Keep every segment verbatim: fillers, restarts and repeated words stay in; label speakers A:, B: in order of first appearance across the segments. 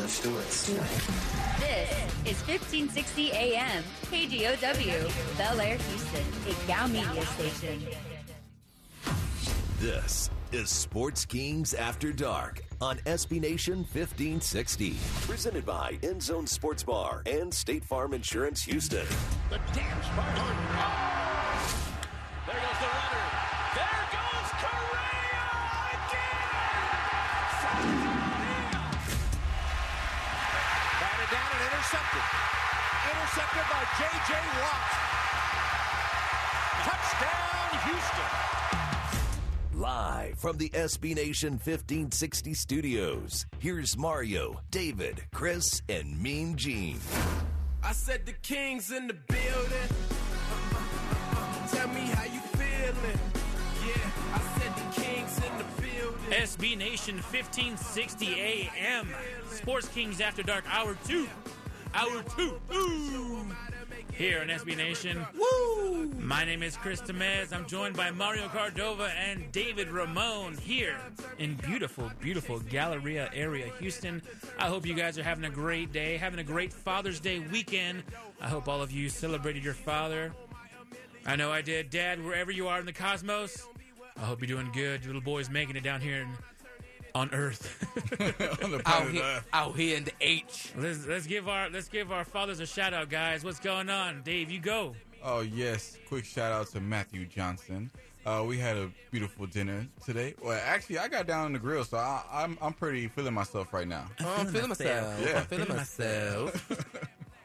A: Stewart's.
B: This is fifteen sixty A M, K G O W, Bel Air, Houston, a Gow Media station.
C: This is Sports Kings After Dark on S B Nation fifteen sixty. Presented by End Zone Sports Bar and State Farm Insurance Houston.
D: The damn Spartan. Oh! There goes the runner. There goes Correa again! Batted down and intercepted. Intercepted by J J. Watt. Touchdown, Houston.
C: Live from the S B Nation fifteen sixty studios, here's Mario, David, Chris, and Mean Gene.
E: I said the Kings in the building. Tell me how you feeling. Yeah, I said the Kings in the building.
F: S B Nation fifteen sixty A M. Sports Kings After Dark, Hour two. Hour two. Ooh. Here on S B Nation. Woo! My name is Chris Temez. I'm joined by Mario Cardova and David Ramon here in beautiful, beautiful Galleria area, Houston. I hope you guys are having a great day, having a great Father's Day weekend. I hope all of you celebrated your father. I know I did. Dad, wherever you are in the cosmos, I hope you're doing good. Your little boy's making it down here in, on Earth.
G: on the
H: out, here, out here in the H.
F: Let's, let's give our let's give our fathers a shout out, guys. What's going on, Dave? You go.
G: Oh yes, quick shout out to Matthew Johnson. Uh, we had a beautiful dinner today. Well, actually, I got down on the grill, so I, I'm I'm pretty feeling myself right now.
H: Oh, I'm feeling myself.
G: Yeah.
H: I'm feeling myself.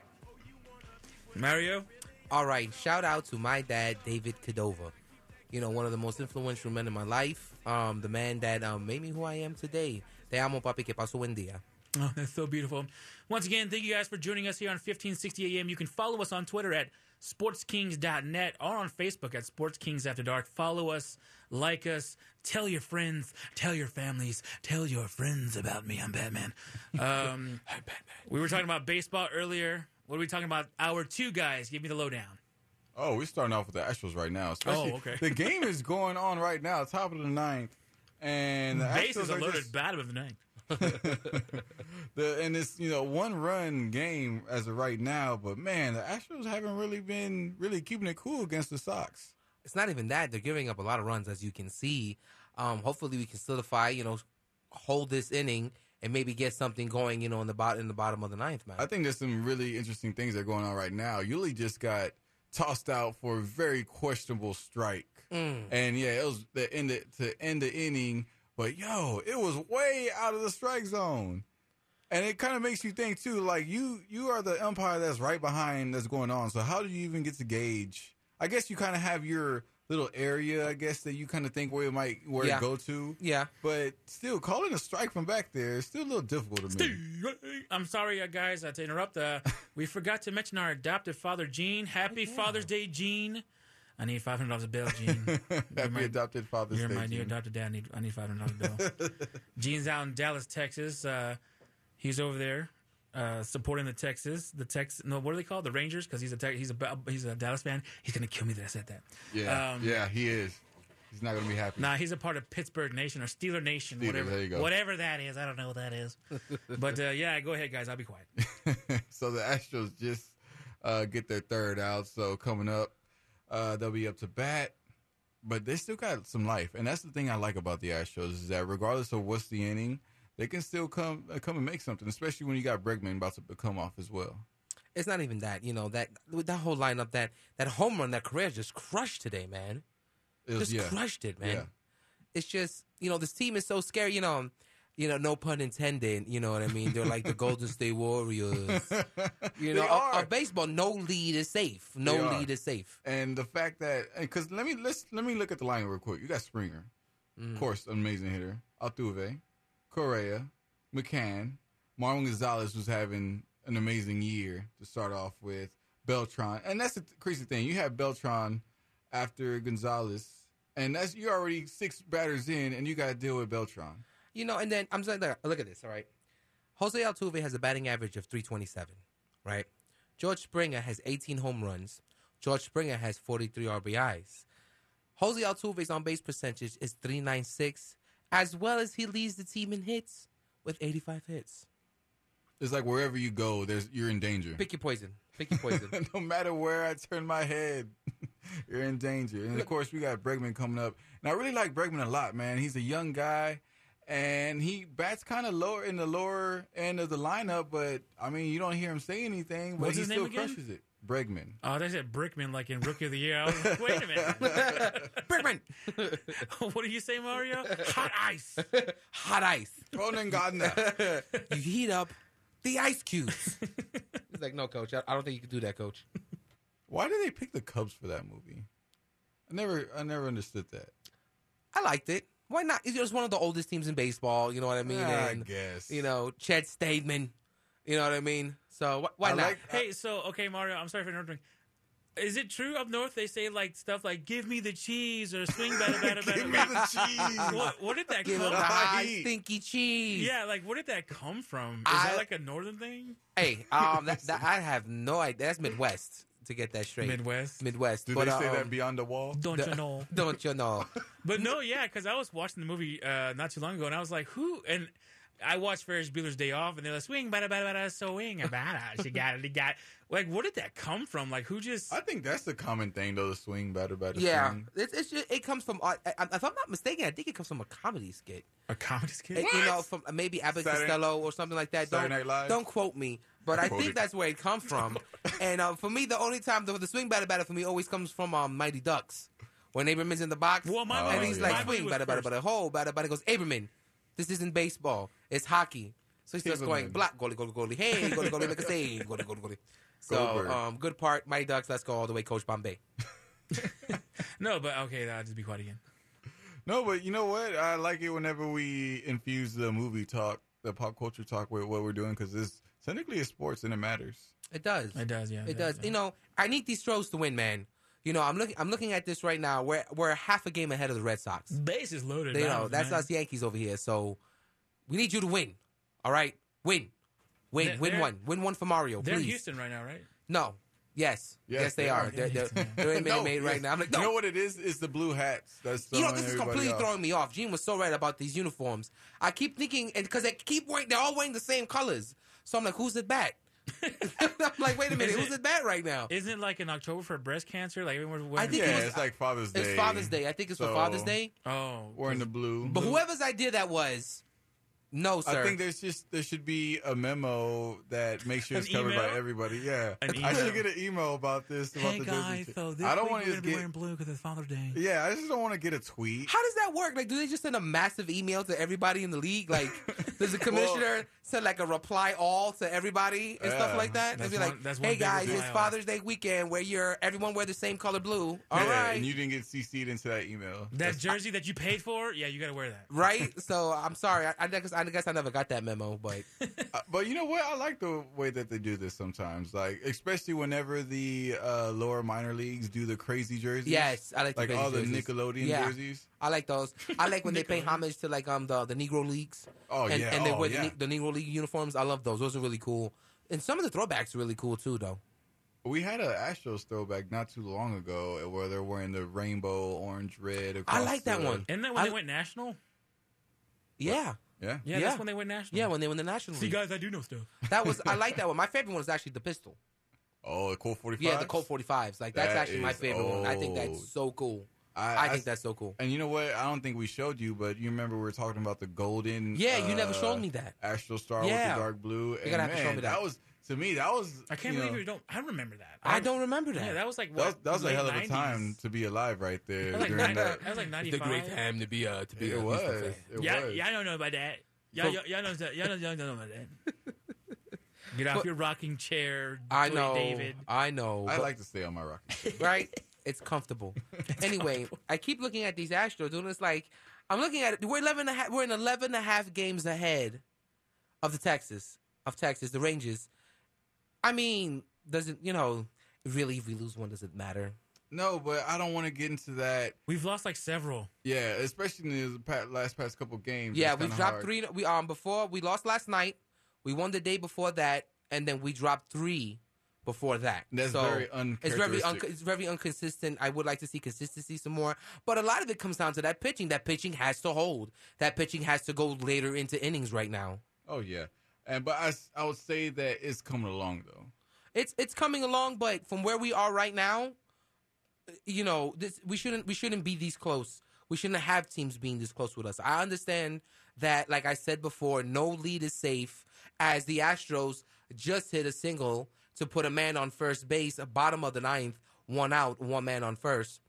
F: Mario.
H: All right, shout out to my dad, David Cordova. You know, one of the most influential men in my life. Um, the man that um, made me who I am today. Te amo, papi, que paso buen día.
F: Oh, that's so beautiful. Once again, thank you guys for joining us here on fifteen sixty A M. You can follow us on Twitter at sports kings dot net or on Facebook at Sports Kings After Dark. Follow us, like us, tell your friends, tell your families, tell your friends about me. I'm Batman. Um, I'm Batman. We were talking about baseball earlier. What are we talking about? Hour two, guys. Give me the lowdown.
G: Oh, we're starting off with the Astros right now. Especially,
F: oh, okay.
G: The game is going on right now, top of the ninth. And the
F: bases
G: Astros
F: are loaded,
G: just,
F: bottom of the ninth.
G: the, and it's, you know, one run game as of right now, but man, the Astros haven't really been really keeping it cool against the Sox.
H: It's not even that. They're giving up a lot of runs, as you can see. Um, hopefully we can solidify, you know, hold this inning and maybe get something going, you know, in the bottom in the bottom of the ninth, man.
G: I think there's some really interesting things that are going on right now. Yuli just got tossed out for a very questionable strike.
H: Mm.
G: And yeah, it was the end of, to end the inning, but yo, it was way out of the strike zone. And it kind of makes you think too, like you you are the umpire that's right behind that's going on. So how do you even get to gauge? I guess you kind of have your little area, I guess, that you kind of think where it might where
H: yeah.
G: it go to.
H: Yeah.
G: But still, calling a strike from back there is still a little difficult to me.
F: I'm sorry, uh, guys, uh, to interrupt. Uh, we forgot to mention our adoptive father, Gene. Happy yeah. Father's Day, Gene. I need five hundred dollars a bill, Gene.
G: Happy
F: my,
G: adopted Father's
F: Day, You're my
G: Gene.
F: new adopted dad. I need, I need five hundred dollars a bill. Gene's out in Dallas, Texas. Uh, he's over there uh, supporting the Texas. The Tex. No, what are they called? The Rangers? Because he's a he's a he's a Dallas fan. He's gonna kill me that I said that.
G: Yeah,
F: um,
G: yeah, he is. He's not gonna be happy.
F: Nah, he's a part of Pittsburgh Nation or Steeler Nation,
G: Steelers,
F: whatever.
G: There you go.
F: Whatever that is, I don't know what that is. But uh, yeah, go ahead, guys. I'll be quiet.
G: So the Astros just uh, get their third out. So coming up, uh, they'll be up to bat, but they still got some life, and that's the thing I like about the Astros is that regardless of what's the inning, they can still come uh, come and make something, especially when you got Bregman about to come off as well.
H: It's not even that, you know, that that whole lineup, that that home run that Correa just crushed today, man.
G: It was,
H: just
G: yeah.
H: crushed it, man.
G: Yeah.
H: It's just, you know, this team is so scary, you know. You know, no pun intended. You know what I mean? They're like the Golden State Warriors. You know, of, of baseball, no lead is safe. No lead is safe.
G: And the fact that, because let me let's let me look at the line real quick. You got Springer, mm. of course, amazing hitter. Altuve, Correa, McCann, Marwin Gonzalez was having an amazing year to start off with. Beltran, and that's the crazy thing. You have Beltran after Gonzalez, and that's you're already six batters in, and you got to deal with Beltran.
H: You know, and then I'm saying, look at this, all right? Jose Altuve has a batting average of three twenty-seven, right? George Springer has eighteen home runs. George Springer has forty-three R B Is. Jose Altuve's on-base percentage is three ninety-six, as well as he leads the team in hits with eighty-five hits.
G: it's like wherever you go, there's you're in danger.
H: Pick your poison. Pick your poison.
G: No matter where I turn my head, you're in danger. And of course, we got Bregman coming up. And I really like Bregman a lot, man. He's a young guy, and he bats kind of lower in the lower end of the lineup. But I mean, you don't hear him say anything, but
F: What's
G: he
F: his
G: still
F: name again?
G: crushes it. Bregman.
F: Oh, they said Brickman like in Rookie of the Year. I was like, wait a minute.
H: Brickman.
F: What do you say, Mario? Hot ice.
H: Hot ice.
G: Ronan Gardner.
H: You heat up the ice cubes. He's like, no, coach. I, I don't think you can do that, coach.
G: Why did they pick the Cubs for that movie? I never, I never understood that.
H: I liked it. Why not? It's just one of the oldest teams in baseball. You know what I mean?
G: Yeah,
H: and,
G: I guess.
H: You know, Chet Steadman. You know what I mean? So wh- why
G: I
H: not?
G: like-
F: Hey, so, okay, Mario, I'm sorry for interrupting. Is it true up north they say like stuff like "give me the cheese" or "swing batter batter batter"?
G: Give me the cheese.
F: What, what did that
H: Give
F: come
H: him the
F: from?
H: high
G: Heat.
H: stinky cheese.
F: Yeah, like what did that come from? Is
H: I-
F: that like a northern thing?
H: Hey, um, that, that, I have no idea. That's Midwest, to get that straight.
F: Midwest.
H: Midwest.
G: Did
H: but,
G: they say
H: um,
G: that beyond the wall?
F: Don't
H: the-
F: you know?
H: Don't you know?
F: But no, yeah, because I was watching the movie uh, not too long ago, and I was like, who? And I watched Ferris Bueller's Day Off, and they're like, swing, bada, bada, bada, swing, bada. She got it, he got it. Like, what did that come from? Like, who just.
G: I think that's the common thing, though. The swing, batter, batter,
H: Yeah,
G: swing.
H: it's, it's just, it comes from. I, I, if I'm not mistaken, I think it comes from a comedy skit.
F: A comedy skit?
H: It- you know, from uh, maybe Abbott
G: Saturday-
H: Costello or something like that.
G: Saturday
H: Don't
G: Night Live?
H: don't quote me, but I
G: Quote
H: think
G: it.
H: that's where it comes from. And uh, for me, the only time the, the swing batter batter for me always comes from um, Mighty Ducks when Aberman's in the box
F: Well, my
H: and
G: movie-
H: he's
G: my
H: like
F: movie
H: swing
F: was
H: batter batter
F: first.
H: batter ho batter batter goes Aberman. This isn't baseball. It's hockey. So he starts going
G: Aberman.
H: black goalie goalie goalie. Hey goalie goalie make a save goalie goalie goalie. So
G: Goldberg.
H: um, good part. Mighty Ducks. Let's go all the way, Coach Bombay.
F: No, but okay, I'll just be quiet again.
G: No, but you know what? I like it whenever we infuse the movie talk, the pop culture talk with what we're doing, because it's technically a sports and it matters.
H: It does.
F: It does, yeah.
H: It does. You know, I need these Stros to win, man. You know, I'm looking. I'm looking at this right now. We're we're half a game ahead of the Red Sox.
F: Base is loaded.
H: You know,
F: rounds,
H: that's
F: man.
H: us Yankees over here. So we need you to win. All right, win, win,
F: They're-
H: win
F: they're-
H: one, win one for Mario,
F: They're in
H: please.
F: Houston right now, right?
H: No, yes, yes,
G: Yes,
H: they,
G: they
H: are.
G: are.
H: They're, they're,
F: Yeah.
H: they're in Minute
G: No,
H: Maid right
G: yes.
H: now. I'm like,
G: You
H: no.
G: know what it is? It's the blue hats. That's
H: You know,
G: throwing
H: this is
G: everybody
H: completely
G: off.
H: throwing me off. Gene was so right about these uniforms. I keep thinking, and because they keep wearing, they're all wearing the same colors. So I'm like, who's at bat? I'm like, wait a minute,
F: Is
H: who's
F: it-
H: at bat right now?
F: Isn't it like in October for breast cancer? Like everyone's
H: I
F: wearing.
H: think it
G: Yeah,
H: was-
G: it's like Father's Day.
H: It's Father's Day. I think it's for
G: So,
H: Father's Day.
F: Oh,
G: We're in the blue.
H: But whoever's idea that was, no, sir.
G: I think there's just there should be a memo that makes sure it's
F: An
G: covered by
F: email?
G: everybody. Yeah,
F: An
G: I should
F: email?
G: get an email about this. About
F: Hey
G: the
F: guys,
G: Disney
F: so
G: shit.
F: this
G: I don't
F: week
G: want
F: we're
G: to
F: gonna be
G: get.
F: wearing blue because it's Father's Day.
G: Yeah, I just don't want to get a tweet.
H: How does that work? Like, do they just send a massive email to everybody in the league? Like, does the commissioner send like a reply all to everybody and stuff
G: Yeah.
H: like that?
F: That's
H: They'll be
F: one-
H: like,
F: that's one
H: "Hey
F: big
H: guys,
F: reply
H: it's
F: all.
H: Father's Day weekend where you're everyone wear the same color blue. All right,
G: yeah, and you didn't get C C'd into that email.
F: That jersey that you paid for, yeah, you got to wear that.
H: right?" So I'm sorry. I, I guess I guess I never got that memo, but
G: Uh, but you know what? I like the way that they do this sometimes. Like, especially whenever the uh, lower minor leagues do the crazy jerseys.
H: yes, I like the
G: like
H: crazy
G: all the
H: jerseys.
G: Nickelodeon
H: Yeah.
G: jerseys.
H: I like those. I like when they pay homage to like um the the Negro leagues.
G: Oh,
H: and,
G: yeah.
H: and they
G: Oh,
H: wear
G: yeah.
H: the, Ne- the Negro League uniforms. I love those. Those are really cool. And some of the throwbacks are really cool too, though.
G: We had a Astros throwback not too long ago where they're wearing the rainbow, orange, red.
H: I
G: across
H: like that
G: the-
H: one.
F: Isn't that when
H: I-
F: they went national?
H: Yeah,
G: Yeah.
F: Yeah,
H: Yeah.
F: that's when they went national.
H: yeah. When they won the National
F: See,
H: League.
F: guys, I do know stuff.
H: That was I like that one. My favorite one is actually the pistol.
G: Oh, the Colt forty-five.
H: Yeah, the Colt forty-fives. Like that's
G: That
H: actually my
G: is
H: favorite one. I think
G: old.
H: that's so cool.
G: I,
H: I, think that's so cool.
G: And you know what? I don't think we showed you, but you remember we were talking about the golden.
H: Yeah, you never
G: uh,
H: showed me that.
G: Astro Star
H: Yeah.
G: with the dark blue. And
H: gotta have to show
G: man,
H: me that.
G: was to me. That was.
F: I can't
G: you
F: believe
G: know,
F: you don't. I remember that.
H: I don't remember that.
F: Yeah, that was like
G: That was,
F: what?
G: that was a
F: late
G: hell of a
F: nineties.
G: time to be alive, right there.
F: That was like,
G: during
F: nine,
G: that.
F: that was like ninety-five.
H: to be uh to
G: It was. It
F: Yeah,
G: was.
F: yeah, I don't know about that. Y'all, y'all, y'all, know, y'all, know, y'all don't know about that. Get off
H: But-
F: your rocking chair,
H: I
F: Dwayne
H: know.
F: David.
H: I know.
G: I
H: but-
G: like to stay on my rock.
H: right? It's comfortable. anyway, I keep looking at these Astros, and it's like I'm looking at it. We're eleven and a half, we're in eleven and a half games ahead of the Texas of Texas, the Rangers. I mean, doesn't you know? Really, if we lose one, does it matter?
G: No, but I don't want to get into that.
F: We've lost like several.
G: Yeah, especially in the pa- last past couple games.
H: Yeah,
G: It's
H: we
G: kinda
H: dropped
G: hard.
H: three. We um before we lost last night. We won the day before that, and then we dropped three before that.
G: That's
H: so
G: very
H: It's very un-
G: uncharacteristic.
H: it's very inconsistent. I would like to see consistency some more, but a lot of it comes down to that pitching. That pitching has to hold. That pitching has to go later into innings right now.
G: Oh yeah, And but I, I would say that it's coming along though.
H: It's it's coming along, but from where we are right now, you know, this we shouldn't we shouldn't be this close. We shouldn't have teams being this close with us. I understand that, like I said before, no lead is safe, as the Astros just hit a single to put a man on first base, bottom of the ninth, one out, one man on first.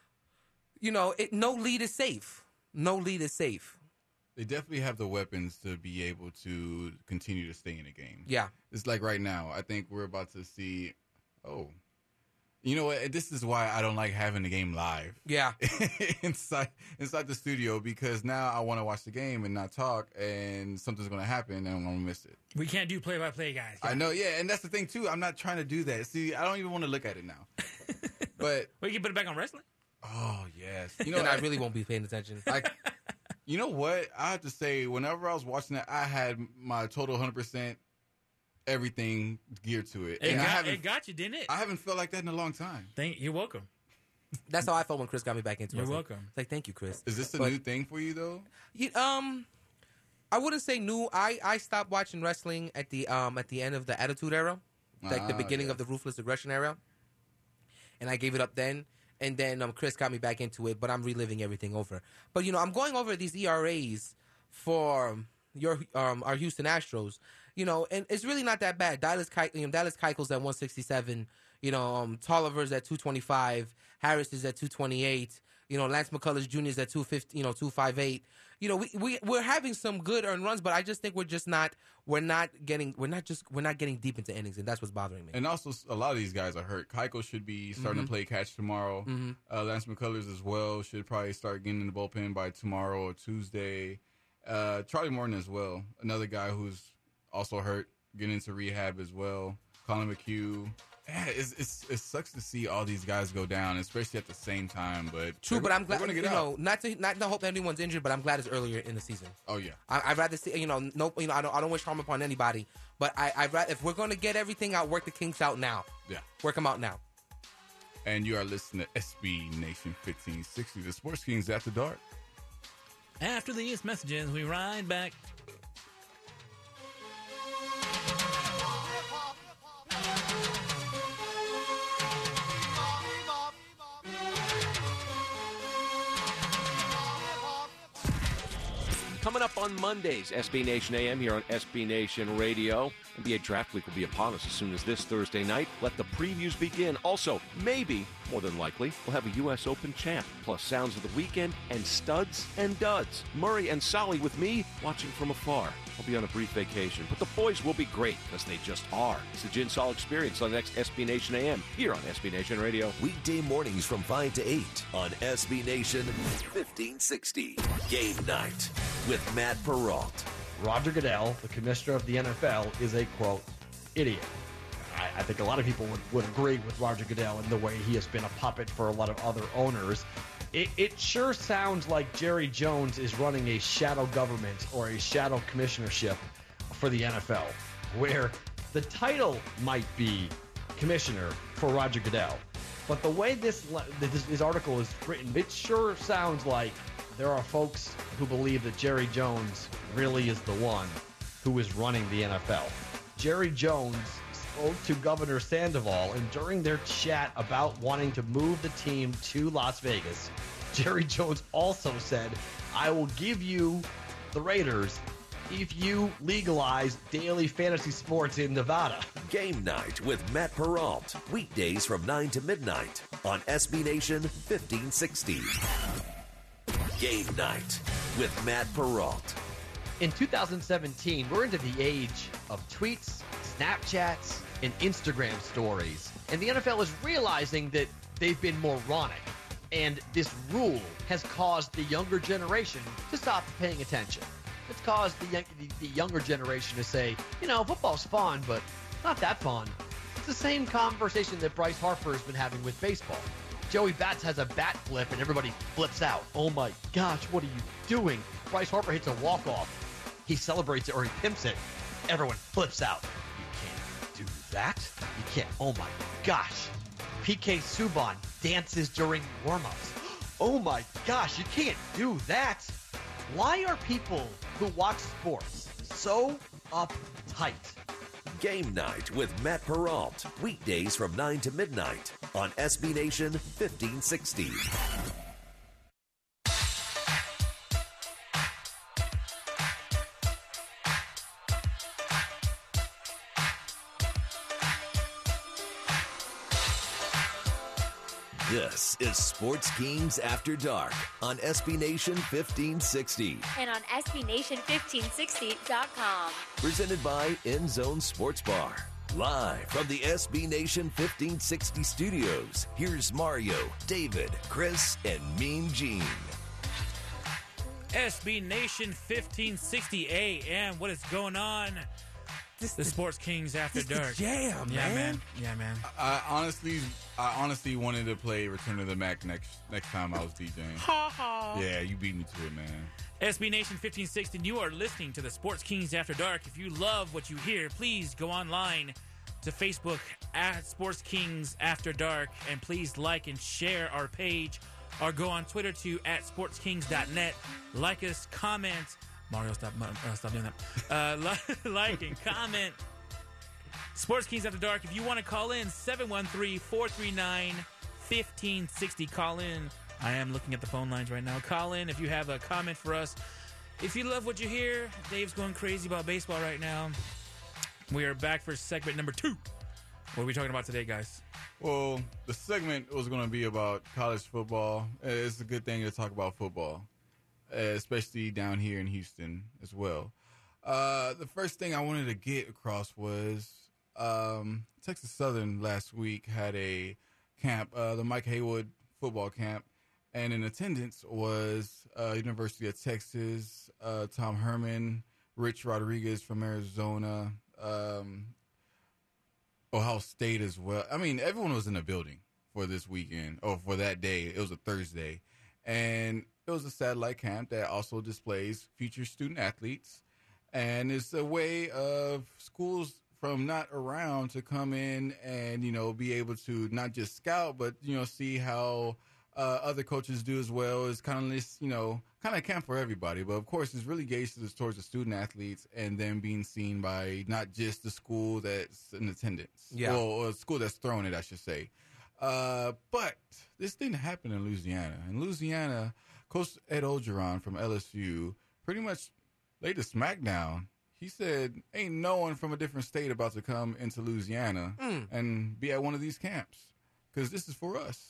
H: You know, it, no lead is safe. No lead is safe.
G: They definitely have the weapons to be able to continue to stay in the game.
H: Yeah.
G: It's like right now, I think we're about to see, oh, you know what? This is why I don't like having the game live.
H: Yeah.
G: inside inside the studio, because now I want to watch the game and not talk, and something's going to happen and I'm going to miss it.
F: We can't do play-by-play, guys.
G: I know, yeah, and that's the thing, too. I'm not trying to do that. See, I don't even want to look at it now. But
F: we can put it back on wrestling.
G: Oh, yes. You know,
H: and I really won't be paying attention.
G: I, you know what? I have to say, whenever I was watching that, I had my total one hundred percent everything geared to it.
F: It,
G: and
F: got,
G: I haven't,
F: it got you, didn't it?
G: I haven't felt like that in a long time.
F: Thank, you're welcome.
H: That's how I felt when Chris got me back into it.
F: You're welcome.
H: It's like, thank you, Chris.
G: Is this a
H: But-
G: new thing for you, though?
H: You, um, I wouldn't say new. I, I stopped watching wrestling at the um at the end of the Attitude Era, like the
G: Ah,
H: beginning
G: yes.
H: of the Ruthless Aggression Era, and I gave it up then. And then um Chris got me back into it, but I'm reliving everything over. But you know, I'm going over these E R As for your um our Houston Astros. You know, and it's really not that bad. Dallas Ke- you know, Dallas Keuchel's at one sixty-seven. You know, um, Tolliver's at two twenty-five. Harris is at two twenty-eight. You know, Lance McCullers Junior is at two fifty. You know, two fifty-eight. You know, we we we're having some good earned runs, but I just think we're just not we're not getting we're not just we're not getting deep into innings, and that's what's bothering me.
G: And also, a lot of these guys are hurt. Keuchel should be starting
H: Mm-hmm.
G: to play catch tomorrow.
H: Mm-hmm.
G: Uh, Lance McCullers as well should probably start getting in the bullpen by tomorrow or Tuesday. Uh, Charlie Morton as well, another guy who's also hurt, getting into rehab as well. Colin McHugh. Yeah, it's, it's, it sucks to see all these guys go down, especially at the same time. But
H: True, but I'm glad
G: They're
H: you
G: gonna get
H: know
G: out.
H: not to not to hope anyone's injured, but I'm glad it's earlier in the season.
G: Oh yeah,
H: I, I'd rather see, you know, no, you know, I don't, I don't wish harm upon anybody, but I, I'd rather, if we're going to get everything out, work the kinks out now.
G: yeah.
H: Work them out now.
G: And you are listening to S B Nation fifteen sixty, the Sports Kings After Dark.
F: After these messages, we ride back.
A: Coming up on Mondays, S B Nation A M here on S B Nation Radio. N B A Draft Week will be upon us as soon as this Thursday night. Let the previews begin. Also, maybe, more than likely, we'll have a U S Open champ, plus sounds of the weekend and studs and duds. Murray and Solly with me, watching from afar. I'll be on a brief vacation, but the boys will be great, because they just are. It's the Gin Sol Experience on the next S B Nation A M here on S B Nation Radio.
C: Weekday mornings from five to eight on S B Nation fifteen sixty. Game night with Matt Perrault.
I: Roger Goodell, the commissioner of the N F L, is a, quote, idiot. I, I think a lot of people would, would agree with Roger Goodell in the way he has been a puppet for a lot of other owners. It, it sure sounds like Jerry Jones is running a shadow government or a shadow commissionership for the N F L, where the title might be commissioner for Roger Goodell. But the way this, this, this article is written, it sure sounds like there are folks who believe that Jerry Jones really is the one who is running the N F L. Jerry Jones spoke to Governor Sandoval, and during their chat about wanting to move the team to Las Vegas, Jerry Jones also said, I will give you the Raiders if you legalize daily fantasy sports in Nevada.
C: Game night with Matt Perrault. Weekdays from nine to midnight on S B Nation fifteen sixty. Game night with Matt Perrault.
I: In two thousand seventeen, we're into the age of tweets, Snapchats, and Instagram stories. And the N F L is realizing that they've been moronic. And this rule has caused the younger generation to stop paying attention. It's caused the, the, the younger generation to say, you know, football's fun, but not that fun. It's the same conversation that Bryce Harper has been having with baseball. Joey Bats has a bat flip and everybody flips out. Oh my gosh, what are you doing? Bryce Harper hits a walk-off. He celebrates it or he pimps it. Everyone flips out. You can't do that. You can't. Oh my gosh. P K Subban dances during warm-ups. Oh my gosh, you can't do that. Why are people who watch sports so uptight tight.
C: Game Night with Matt Peralt. Weekdays from nine to midnight on S B Nation fifteen sixty. This is Sports Kings After Dark on S B Nation fifteen sixty.
B: And on S B Nation fifteen sixty dot com.
C: Presented by End Zone Sports Bar. Live from the S B Nation fifteen sixty studios, here's Mario, David, Chris, and Mean Gene.
F: S B Nation fifteen sixty A M. What is going on?
H: This
F: The Sports Kings After
H: this the
F: Dark.
H: jam,
F: yeah,
H: man.
F: man. Yeah, man.
G: I honestly, I honestly wanted to play Return of the Mac next next time I was DJing.
F: Ha ha.
G: Yeah, you beat me to it, man.
F: S B Nation fifteen sixty, you are listening to the Sports Kings After Dark. If you love what you hear, please go online to Facebook at Sports Kings After Dark, and please like and share our page, or go on Twitter to at sports kings dot net. Like us, comment. Mario, stop, uh, stop doing that. Uh, like, like and comment. Sports Kings After Dark. If you want to call in, seven one three, four three nine, one five six zero. Call in. I am looking at the phone lines right now. Call in if you have a comment for us. If you love what you hear, Dave's going crazy about baseball right now. We are back for segment number two. What are we talking about today, guys?
G: Well, the segment was going to be about college football. It's a good thing to talk about football, especially down here in Houston as well. Uh, the first thing I wanted to get across was um, Texas Southern last week had a camp, uh, the Mike Haywood football camp, and in attendance was uh, University of Texas, uh, Tom Herman, Rich Rodriguez from Arizona, um, Ohio State as well. I mean, everyone was in the building for this weekend, or for that day. It was a Thursday. And it was a satellite camp that also displays future student athletes. And it's a way of schools from not around to come in and, you know, be able to not just scout, but, you know, see how uh, other coaches do as well. It's kind of this, you know, kind of camp for everybody. But, of course, it's really gauged towards the student athletes and then being seen by not just the school that's in attendance.
H: Yeah.
G: Well, or a school that's throwing it, I should say. Uh, but this didn't happen in Louisiana. In Louisiana, Coach Ed Ogeron from L S U pretty much laid a smackdown. He said, ain't no one from a different state about to come into Louisiana
H: Mm.
G: and be at one of these camps because this is for us.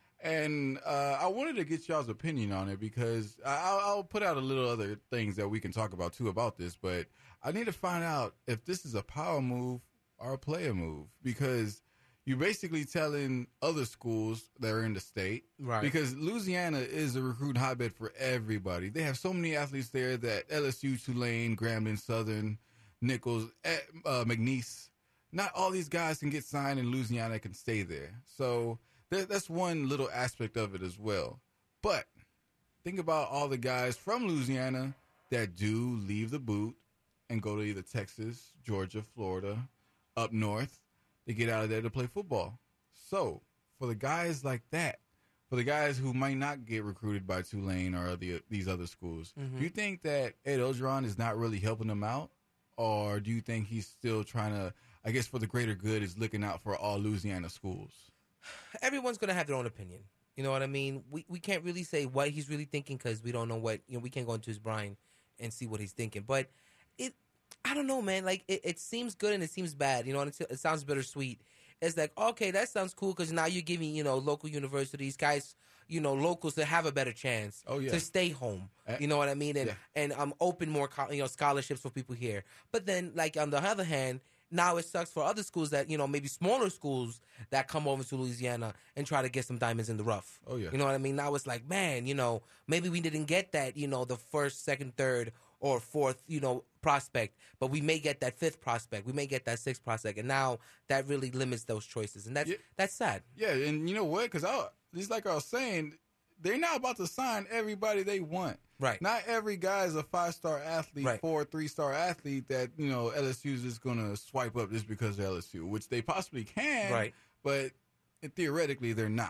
G: And uh, I wanted to get y'all's opinion on it because I- I'll, I'll put out a little other things that we can talk about, too, about this. But I need to find out if this is a power move or a player move because you're basically telling other schools that are in the state.
H: Right.
G: Because Louisiana is a recruit hotbed for everybody. They have so many athletes there that L S U, Tulane, Grambling, Southern, Nichols, uh, McNeese, not all these guys can get signed in Louisiana and can stay there. So that, that's one little aspect of it as well. But think about all the guys from Louisiana that do leave the boot and go to either Texas, Georgia, Florida, up north. They get out of there to play football. So for the guys like that, for the guys who might not get recruited by Tulane or the, these other schools,
H: Mhm.
G: do you think that Ed Ogeron is not really helping them out? Or do you think he's still trying to, I guess for the greater good, is looking out for all Louisiana schools?
H: Everyone's going to have their own opinion. You know what I mean? We we can't really say what he's really thinking because we don't know what, you know, we can't go into his brain and see what he's thinking. But it, I don't know, man. Like, it, it seems good and it seems bad. You know, and it, it sounds bittersweet. It's like, okay, that sounds cool because now you're giving, you know, local universities, guys, you know, locals to have a better chance
G: Oh, yeah.
H: to stay home.
G: Uh,
H: You know what I mean? And
G: yeah.
H: and um, open more, co- you know, scholarships for people here. But then, like, on the other hand, now it sucks for other schools that, you know, maybe smaller schools that come over to Louisiana and try to get some diamonds in the rough.
G: Oh, yeah.
H: You know what I mean? Now it's like, man, you know, maybe we didn't get that, you know, the first, second, third, or fourth, you know, prospect, but we may get that fifth prospect. We may get that sixth prospect. And now that really limits those choices. And that's
G: Yeah.
H: that's sad.
G: Yeah, and you know what? Because just like I was saying, they're not about to sign everybody they want.
H: Right.
G: Not every guy is a five-star athlete,
H: Right.
G: four or three-star athlete that, you know, L S U is just going to swipe up just because they're L S U, which they possibly can.
H: Right.
G: But theoretically, they're not.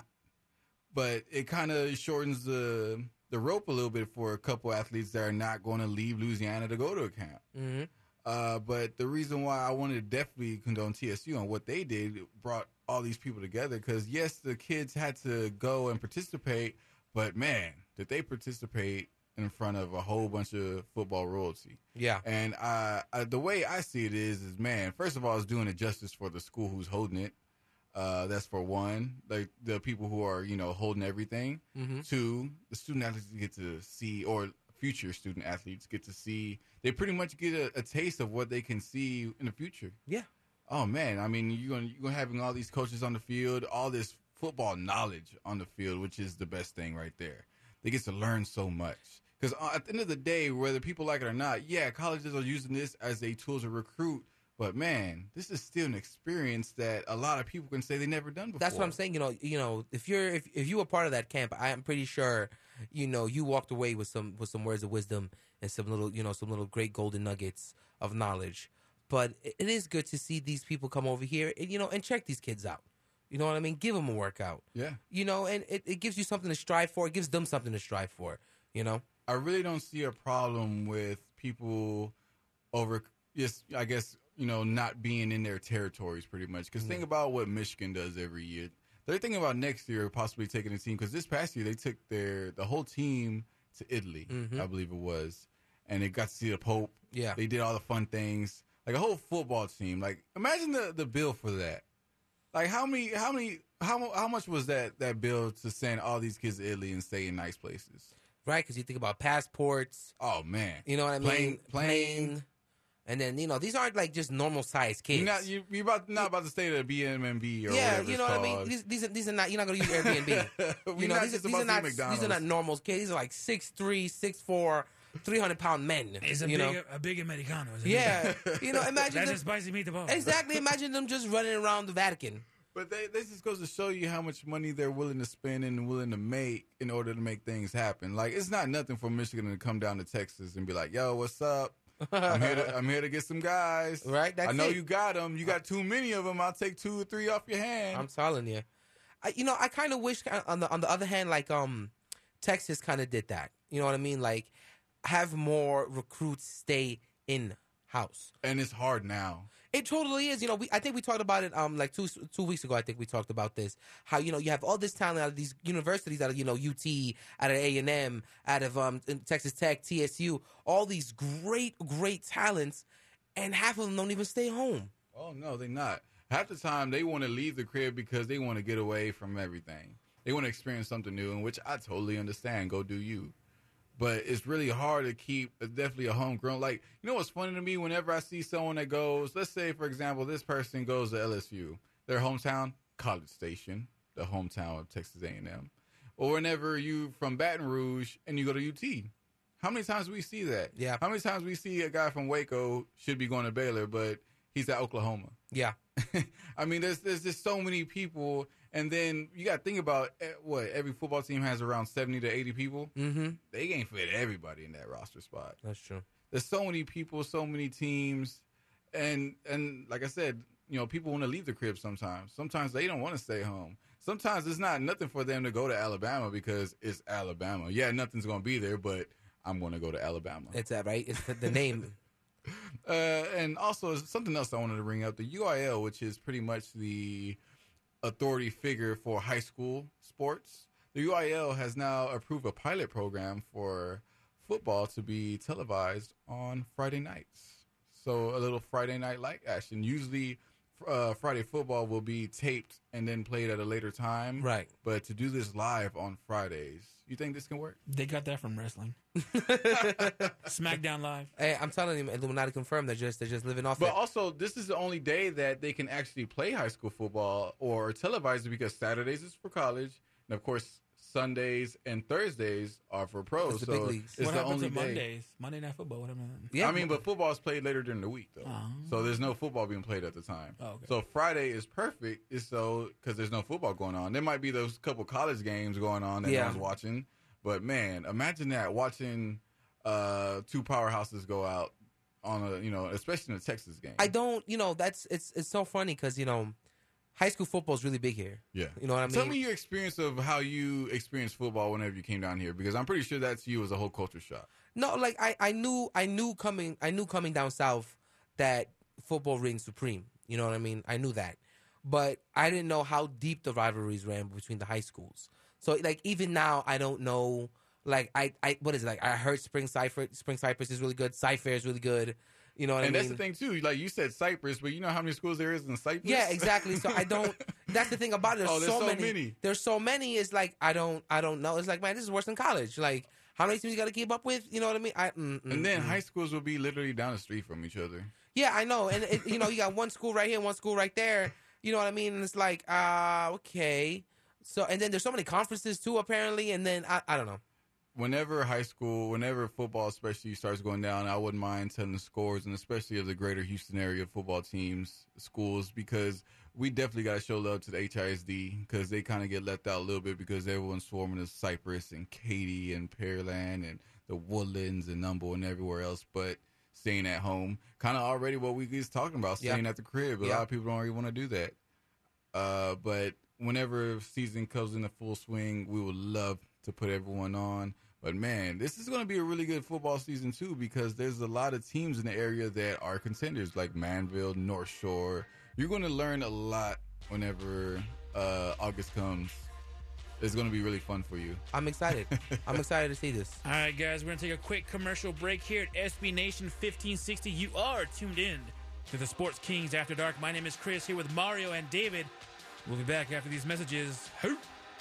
G: But it kind of shortens the the rope a little bit for a couple athletes that are not going to leave Louisiana to go to a camp.
H: Mm-hmm.
G: Uh, but the reason why I wanted to definitely condone T S U on what they did brought all these people together. Because, yes, the kids had to go and participate, but, man, did they participate in front of a whole bunch of football royalty.
H: Yeah.
G: And I, I, the way I see it is, is, man, first of all, it's doing it justice for the school who's holding it. Uh, that's for one, like the people who are, you know, holding everything.
H: Mm-hmm.
G: Two, the student athletes get to see, or future student athletes get to see, they pretty much get a, a taste of what they can see in the future.
H: Yeah.
G: Oh, man. I mean, you're going you're gonna having all these coaches on the field, all this football knowledge on the field, which is the best thing right there. They get to learn so much. Because at the end of the day, whether people like it or not, yeah, colleges are using this as a tool to recruit. But, man, this is still an experience that a lot of people can say they never done before.
H: That's what I'm saying. You know, you know, if you're if, if you were part of that camp, I am pretty sure, you know, you walked away with some with some words of wisdom and some little, you know, some little great golden nuggets of knowledge. But it is good to see these people come over here, and, you know, and check these kids out. You know what I mean? Give them a workout.
G: Yeah.
H: You know, and it, it gives you something to strive for. It gives them something to strive for, you know?
G: I really don't see a problem with people over, just, I guess, you know, not being in their territories pretty much. Because mm-hmm. think about what Michigan does every year. They're thinking about next year possibly taking a team. Because this past year they took their the whole team to Italy, mm-hmm. I believe it was. And they got to see the Pope.
H: Yeah.
G: They did all the fun things. Like a whole football team. Like imagine the, the bill for that. Like how many, how many, how how much was that, that bill to send all these kids to Italy and stay in nice places?
H: Right, because you think about passports.
G: Oh, man.
H: You know what I mean?
G: Plane. plane.
H: And then, you know, these aren't like just normal sized kids.
G: You're not, you, you're about, not about to stay at a B M and B or
H: yeah,
G: whatever
H: you know
G: it's
H: what I
G: called.
H: mean? These, these, are, these are not, you're not going to use Airbnb. you know,
G: not
H: these,
G: just
H: these,
G: about
H: are not,
G: McDonald's.
H: these are not normal kids. These are like six three, six four, three hundred pound men.
F: It's a
H: you
F: big,
H: know?
F: a big Americano.
H: Yeah. you know, imagine
F: That's
H: them,
F: a spicy meatball.
H: Exactly. Imagine them just running around the Vatican.
G: But they, this just goes to show you how much money they're willing to spend and willing to make in order to make things happen. Like, it's not nothing for Michigan to come down to Texas and be like, yo, what's up? I'm here to, I'm here to get some guys.
H: Right? That's
G: I know
H: it.
G: you got them. You got too many of them. I'll take two or three off your hand.
H: I'm telling you. I, you know, I kind of wish, on the on the other hand, like um, Texas kind of did that. You know what I mean? Like, have more recruits stay in-house.
G: And it's hard now.
H: It totally is. You know, we I think we talked about it um like two two weeks ago. I think we talked about this. How, you know, you have all this talent out of these universities, out of, you know, U T, out of A and M, out of um Texas Tech, T S U, all these great great talents, and half of them don't even stay home.
G: Oh no, they're not. Half the time they want to leave the crib because they want to get away from everything. They want to experience something new, in which I totally understand. Go do you. But it's really hard to keep definitely a homegrown. Like, you know what's funny to me? Whenever I see someone that goes, let's say, for example, this person goes to L S U, their hometown, College Station, the hometown of Texas A and M. Or whenever you from Baton Rouge and you go to U T. How many times do we see that?
H: Yeah.
G: How many times we see a guy from Waco should be going to Baylor, but he's at Oklahoma?
H: Yeah.
G: I mean, there's there's just so many people. And then you got to think about what every football team has around seventy to eighty people.
H: Mm-hmm.
G: They can't fit everybody in that roster spot.
H: That's true.
G: There's so many people, so many teams. And, and like I said, you know, people want to leave the crib sometimes. Sometimes they don't want to stay home. Sometimes it's not nothing for them to go to Alabama because it's Alabama. Yeah, nothing's going to be there, but I'm going to go to Alabama.
H: It's that, right? It's the, the name.
G: uh, and also, something else I wanted to bring up, the U I L, which is pretty much the authority figure for high school sports. The U I L has now approved a pilot program for football to be televised on Friday nights. So a little Friday night light action. Usually uh, Friday football will be taped and then played at a later time.
H: Right.
G: But to do this live on Fridays, you think this can work?
F: They got that from wrestling. SmackDown Live.
H: Hey, I'm telling you, Illuminati confirmed they're just they're just living off
G: but
H: it.
G: But also, this is the only day that they can actually play high school football or televise it, because Saturdays is for college, and of course Sundays and Thursdays are for pros.
H: It's the
G: so
H: big leagues.
G: It's
F: what
G: the
F: happens
G: only
F: on
G: day.
F: Mondays? Monday Night Football. What happened?
H: Yeah,
G: I mean, but football is played later during the week, though.
F: Oh.
G: So there's no football being played at the time.
F: Oh, okay.
G: So Friday is perfect, is so because there's no football going on. There might be those couple college games going on that
H: Yeah.
G: no one's watching. But man, imagine that, watching uh, two powerhouses go out on a, you know, especially in a Texas game.
H: I don't, you know, that's it's it's so funny because, you know, high school football is really big here.
G: Yeah.
H: You know what I mean?
G: Tell me your experience of how you experienced football whenever you came down here, because I'm pretty sure that's you as a whole culture shock.
H: No, like I, I knew I knew coming I knew coming down south that football reigned supreme. You know what I mean? I knew that. But I didn't know how deep the rivalries ran between the high schools. So, like, even now, I don't know. Like, I, I what is it? Like, I heard Spring Cypress, Spring Cypress is really good. Cyfair is really good. You know what
G: and
H: I mean?
G: And that's the thing, too. Like, you said Cypress, but you know how many schools there is in Cypress?
H: Yeah, exactly. So I don't. That's the thing about it. There's,
G: oh, there's
H: so,
G: so
H: many,
G: many.
H: There's so many. It's like, I don't I don't know. It's like, man, this is worse than college. Like, how many teams you got to keep up with? You know what I mean? I, mm, mm,
G: and then
H: mm.
G: high schools will be literally down the street from each other.
H: Yeah, I know. And, it, you know, you got one school right here, one school right there. You know what I mean? And it's like, uh, okay. So, and then there's so many conferences, too, apparently. And then, I, I don't know.
G: Whenever high school, whenever football especially starts going down, I wouldn't mind telling the scores, and especially of the greater Houston area football teams, schools, because we definitely got to show love to the H I S D because they kind of get left out a little bit because everyone's swarming to Cypress and Katy and Pearland and the Woodlands and Humble and everywhere else, but staying at home. Kind of already what we was talking about, staying
H: yeah.
G: at the crib. A
H: yeah.
G: lot of people don't really want to do that. Uh, but whenever season comes into full swing, we would love to put everyone on. But, man, this is going to be a really good football season, too, because there's a lot of teams in the area that are contenders, like Manville, North Shore. You're going to learn a lot whenever uh, August comes. It's going to be really fun for you.
H: I'm excited. I'm excited to see this.
F: All right, guys, we're going to take a quick commercial break here at S B Nation fifteen sixty. You are tuned in to the Sports Kings After Dark. My name is Chris, here with Mario and David. We'll be back after these messages. Hoop.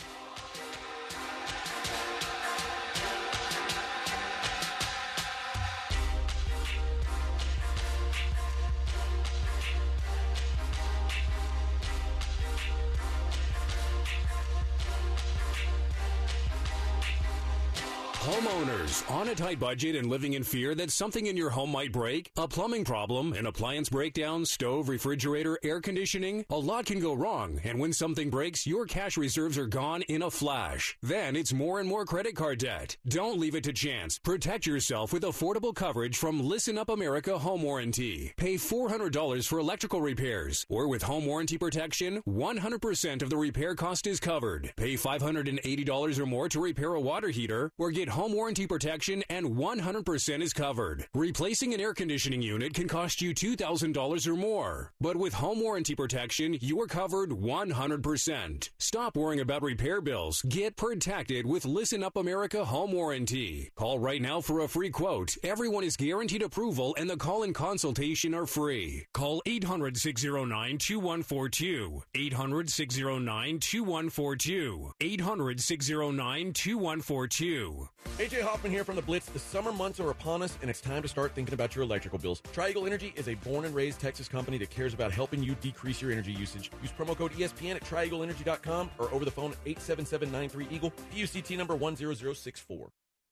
J: Homeowners on a tight budget and living in fear that something in your home might break? A plumbing problem, an appliance breakdown, stove, refrigerator, air conditioning? A lot can go wrong, and when something breaks, your cash reserves are gone in a flash. Then it's more and more credit card debt. Don't leave it to chance. Protect yourself with affordable coverage from Listen Up America Home Warranty. Pay four hundred dollars for electrical repairs, or with home warranty protection, one hundred percent of the repair cost is covered. Pay five hundred eighty dollars or more to repair a water heater, or get home warranty protection and one hundred percent is covered. Replacing an air conditioning unit can cost you two thousand dollars or more. But with home warranty protection, you're covered one hundred percent. Stop worrying about repair bills. Get protected with Listen Up America Home Warranty. Call right now for a free quote. Everyone is guaranteed approval and the call and consultation are free. Call eight hundred, six oh nine, two one four two. eight hundred, six oh nine, two one four two. eight hundred, six oh nine, two one four two.
K: A J Hoffman here from the Blitz. The summer months are upon us, and it's time to start thinking about your electrical bills. Tri-Eagle Energy is a born and raised Texas company that cares about helping you decrease your energy usage. Use promo code E S P N at tri eagle energy dot com or over the phone at eight seven seven, nine three, E A G L E, P U C T number one zero zero six four.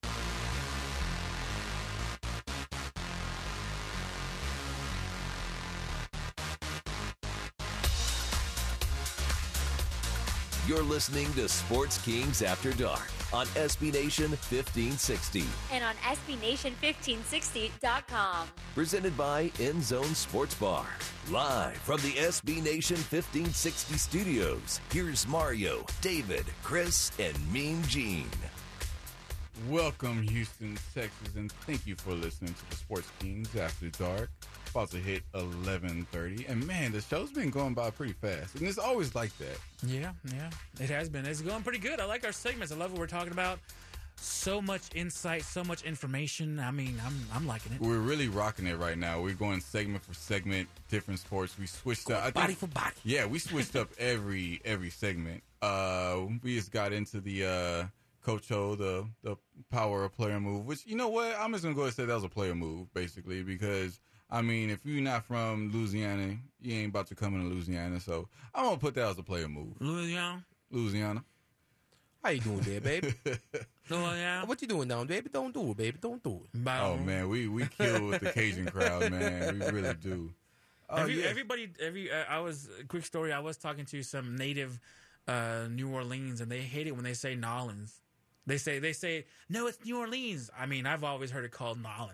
C: You're listening to Sports Kings After Dark on S B Nation fifteen sixty.
B: And on S B Nation fifteen sixty dot com.
C: Presented by End Zone Sports Bar. Live from the S B Nation fifteen sixty studios, here's Mario, David, Chris, and Mean Gene.
G: Welcome, Houston, Texas, and thank you for listening to the Sports Kings After Dark. About to hit eleven thirty, and man, the show's been going by pretty fast, and it's always like that.
F: Yeah, yeah, it has been. It's going pretty good. I like our segments. I love what we're talking about. So much insight, so much information. I mean, I'm I'm liking it.
G: We're really rocking it right now. We're going segment for segment, different sports. We switched up. I think,
H: body for body.
G: Yeah, we switched up every every segment. Uh, we just got into the uh, Coach O, the the power of player move, which, you know what? I'm just gonna go ahead and say that was a player move, basically, because I mean, if you're not from Louisiana, you ain't about to come into Louisiana. So I'm going to put that as a player move.
F: Louisiana?
G: Louisiana.
H: How you doing there, baby?
F: Louisiana?
H: What you doing now, baby? Don't do it, baby. Don't do it.
G: Oh, man, we, we kill with the Cajun crowd, man. We really do. Oh,
F: Every,
G: yeah.
F: Everybody, every uh, I was, quick story, I was talking to some native uh, New Orleans, and they hate it when they say Nolans. They say, they say, no, it's New Orleans. I mean, I've always heard it called Nolans.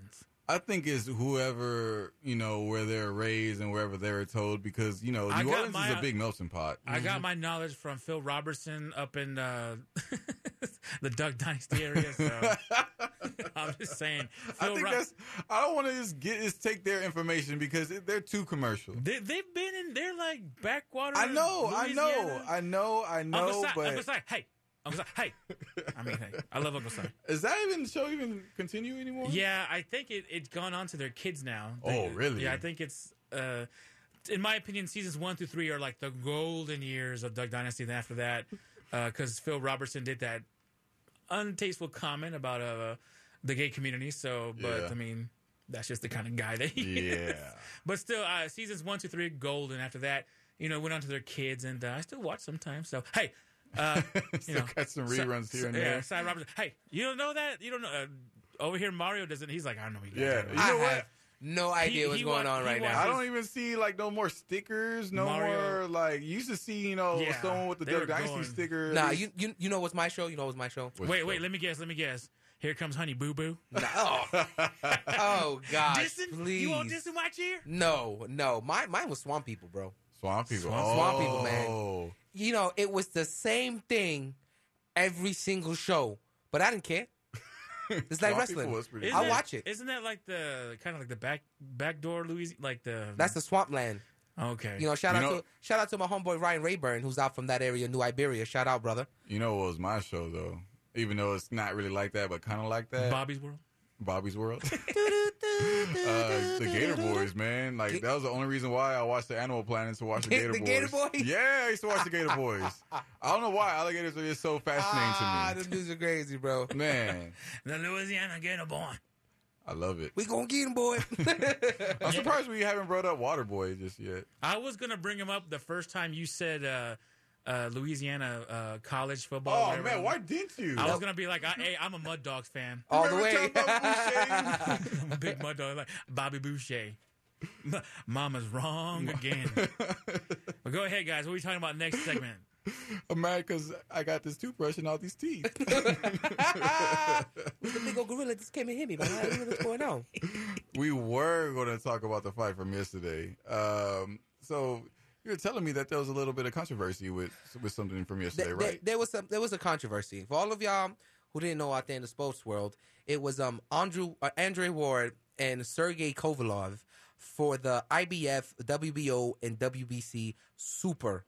G: I think it's whoever, you know, where they're raised and wherever they're told, because, you know,
F: I
G: New
F: got
G: Orleans
F: my-
G: is a big melting pot.
F: I got my knowledge from Phil Robertson up in uh, the Duck Dynasty area. So I'm just saying. Phil
G: I think
F: Ro-
G: that's. I don't want to just get just take their information because it- they're too commercial.
F: They, they've been in. They're like backwater.
G: I know, I know,
F: Louisiana.
G: I know, I know,
F: Uncle Si,
G: but
F: Uncle Si, hey, Uncle Si, hey. I mean, hey, I love Uncle Si.
G: is that even the show even continue anymore?
F: Yeah, I think it, it's gone on to their kids now.
G: Oh,
F: They-
G: really?
F: Yeah, I think it's. Uh, in my opinion, seasons one through three are like the golden years of Duck Dynasty. And after that, because Phil Robertson did that untasteful comment about uh, the gay community. So, but
G: Yeah.
F: I mean, that's just the kind of guy that he
G: Yeah.
F: is. But still, uh, seasons one, two, three, gold, and after that, you know, went on to their kids, and uh, I still watch sometimes. So, hey, uh, you
G: Still
F: know,
G: catch some
F: Si-
G: reruns here and
F: yeah,
G: there.
F: Si Robertson. Hey, you don't know that? You don't know? Uh, over here, Mario doesn't. He's like, I don't know. What you guys
G: Yeah,
F: are talking
G: you
F: about."
G: know
H: I
G: what?
H: have no idea
F: He-
H: what's
F: he
H: going
F: wa-
H: on
F: he
H: right
F: wa-
H: now.
G: I don't even see like no more stickers, no
F: Mario-
G: more like you used to see, you know,
F: Yeah,
G: someone with the
F: they
G: Duck
F: were
G: Dynasty
F: going-
G: sticker.
H: Nah, you, you you know what's my show? You know what's my show?
G: What's
F: Wait,
G: the
F: wait.
G: show?
F: Let me guess. Let me guess. Here comes Honey Boo Boo.
H: Nah, oh, oh gosh,
F: Dissing?
H: please.
F: You want dissing my cheer?
H: No, no. My, mine was Swamp People, bro.
G: Swamp people.
H: Swamp-
G: oh.
H: Swamp People, man. You know, it was the same thing every single show, but I didn't care. It's like
G: Swamp People
H: wrestling.
G: was pretty
F: Isn't
H: I'll
F: that-
H: watch it.
F: Isn't that like the kind of like the back backdoor Louis? Like the
H: That's the Swampland.
F: okay.
H: You know, shout
G: You
H: out
G: know-
H: to shout out to my homeboy Ryan Rayburn, who's out from that area, New Iberia. Shout out, brother.
G: You know what was my show though? Even though it's not really like that, but kind of like that.
F: Bobby's World.
G: Bobby's World. uh, the Gator Boys, man. Like that was the only reason why I watched the Animal Planet to watch the Gator
H: The
G: Boys.
H: Gator Boys?
G: Yeah, I used to watch the Gator Boys. I don't know why alligators are just so fascinating
H: Ah,
G: to
H: them dudes are crazy, bro.
G: me. Man,
F: The Louisiana Gator Boy.
G: I love it.
H: We gonna get him, boy.
G: I'm surprised we haven't brought up Waterboy just yet.
F: I was gonna bring him up the first time you said uh, uh, Louisiana uh, college football.
G: Oh
F: whatever.
G: man, why didn't you?
F: I was gonna be like, I, hey, I'm a Mud Dogs fan.
H: All the
G: Remember
H: way.
G: John Boucher?
F: I'm a big Mud Dog, like Bobby Boucher. M- Mama's wrong again. Well, go ahead, guys. What are we talking about next segment?
G: I'm mad because I got this toothbrush and all these teeth.
H: Who's the big old gorilla just came and hit me, man? I don't know what's going on.
G: We were going to talk about the fight from yesterday. Um, so you were telling me that there was a little bit of controversy with with something from yesterday,
H: There,
G: right?
H: there, there was some. There was a controversy for all of y'all who didn't know out there in the sports world. It was um Andrew uh, Andre Ward and Sergey Kovalov for the I B F, W B O, and W B C Super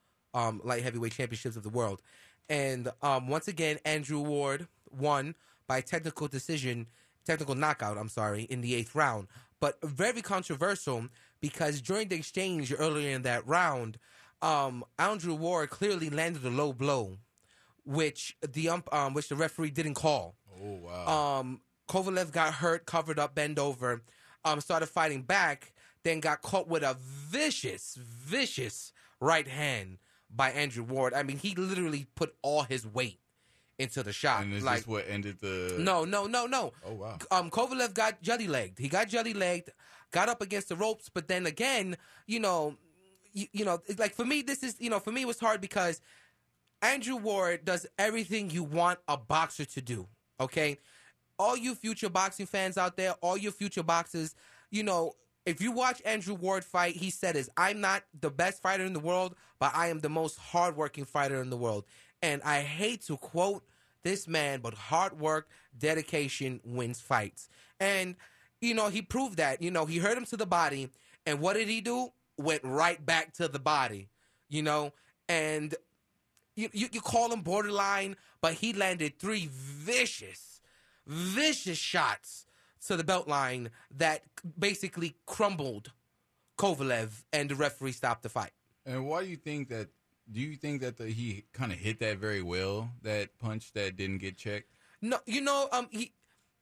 H: um, light heavyweight championships of the world. And um, once again, Andrew Ward won by technical decision, technical knockout, I'm sorry, in the eighth round. But very controversial because during the exchange earlier in that round, um, Andrew Ward clearly landed a low blow, which the ump, um, which the referee didn't call.
G: Oh, wow.
H: Um, Kovalev got hurt, covered up, bent over, um, started fighting back, then got caught with a vicious, vicious right hand by Andrew Ward. I mean, he literally put all his weight into the shot.
G: And is
H: like,
G: this what ended the...
H: no, no, no, no.
G: Oh, wow.
H: Um, Kovalev got jelly-legged. He got jelly-legged, got up against the ropes, but then again, you know, you, you know, it's like for me, this is, you know, for me it was hard because Andrew Ward does everything you want a boxer to do, okay? All you future boxing fans out there, all your future boxers, you know, if you watch Andrew Ward fight, he said is, I'm not the best fighter in the world, but I am the most hardworking fighter in the world. And I hate to quote this man, but hard work, dedication wins fights. And, you know, he proved that. You know, he hurt him to the body, and what did he do? Went right back to the body, you know? And you, you, you call him borderline, but he landed three vicious, vicious shots to the belt line that basically crumbled Kovalev, and the referee stopped the fight.
G: And why do you think that, do you think that the, he kind of hit that very well, that punch that didn't get checked?
H: No, you know, um, he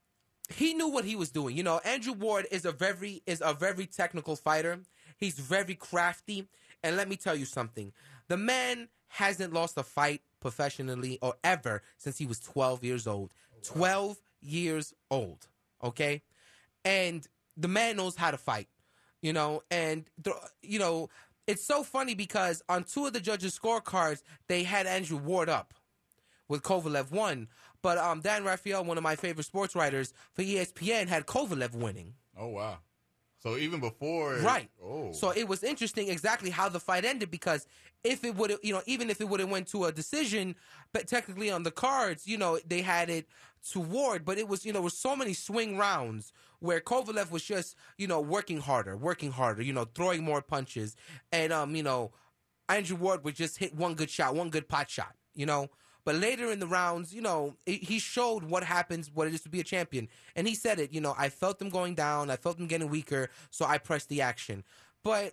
H: he knew what he was doing. You know, Andrew Ward is a very is a very technical fighter. He's very crafty, and let me tell you something: the man hasn't lost a fight professionally or ever since he was twelve years old. Twelve years old, okay, and the man knows how to fight. You know, and the, you know, it's so funny because on two of the judges' scorecards they had Andrew Ward up with Kovalev won. But um, Dan Raphael, one of my favorite sports writers for E S P N, had Kovalev winning.
G: Oh, wow. So even before...
H: Right.
G: Oh.
H: So it was interesting exactly how the fight ended, because if it would have, you know, even if it would have went to a decision, but technically on the cards, you know, they had it to Ward, but it was, you know, there was so many swing rounds where Kovalev was just, you know, working harder, working harder, you know, throwing more punches. And, um, you know, Andrew Ward would just hit one good shot, one good pot shot, you know. But later in the rounds, you know, he showed what happens, what it is to be a champion. And he said it, you know, I felt them going down. I felt them getting weaker, so I pressed the action. But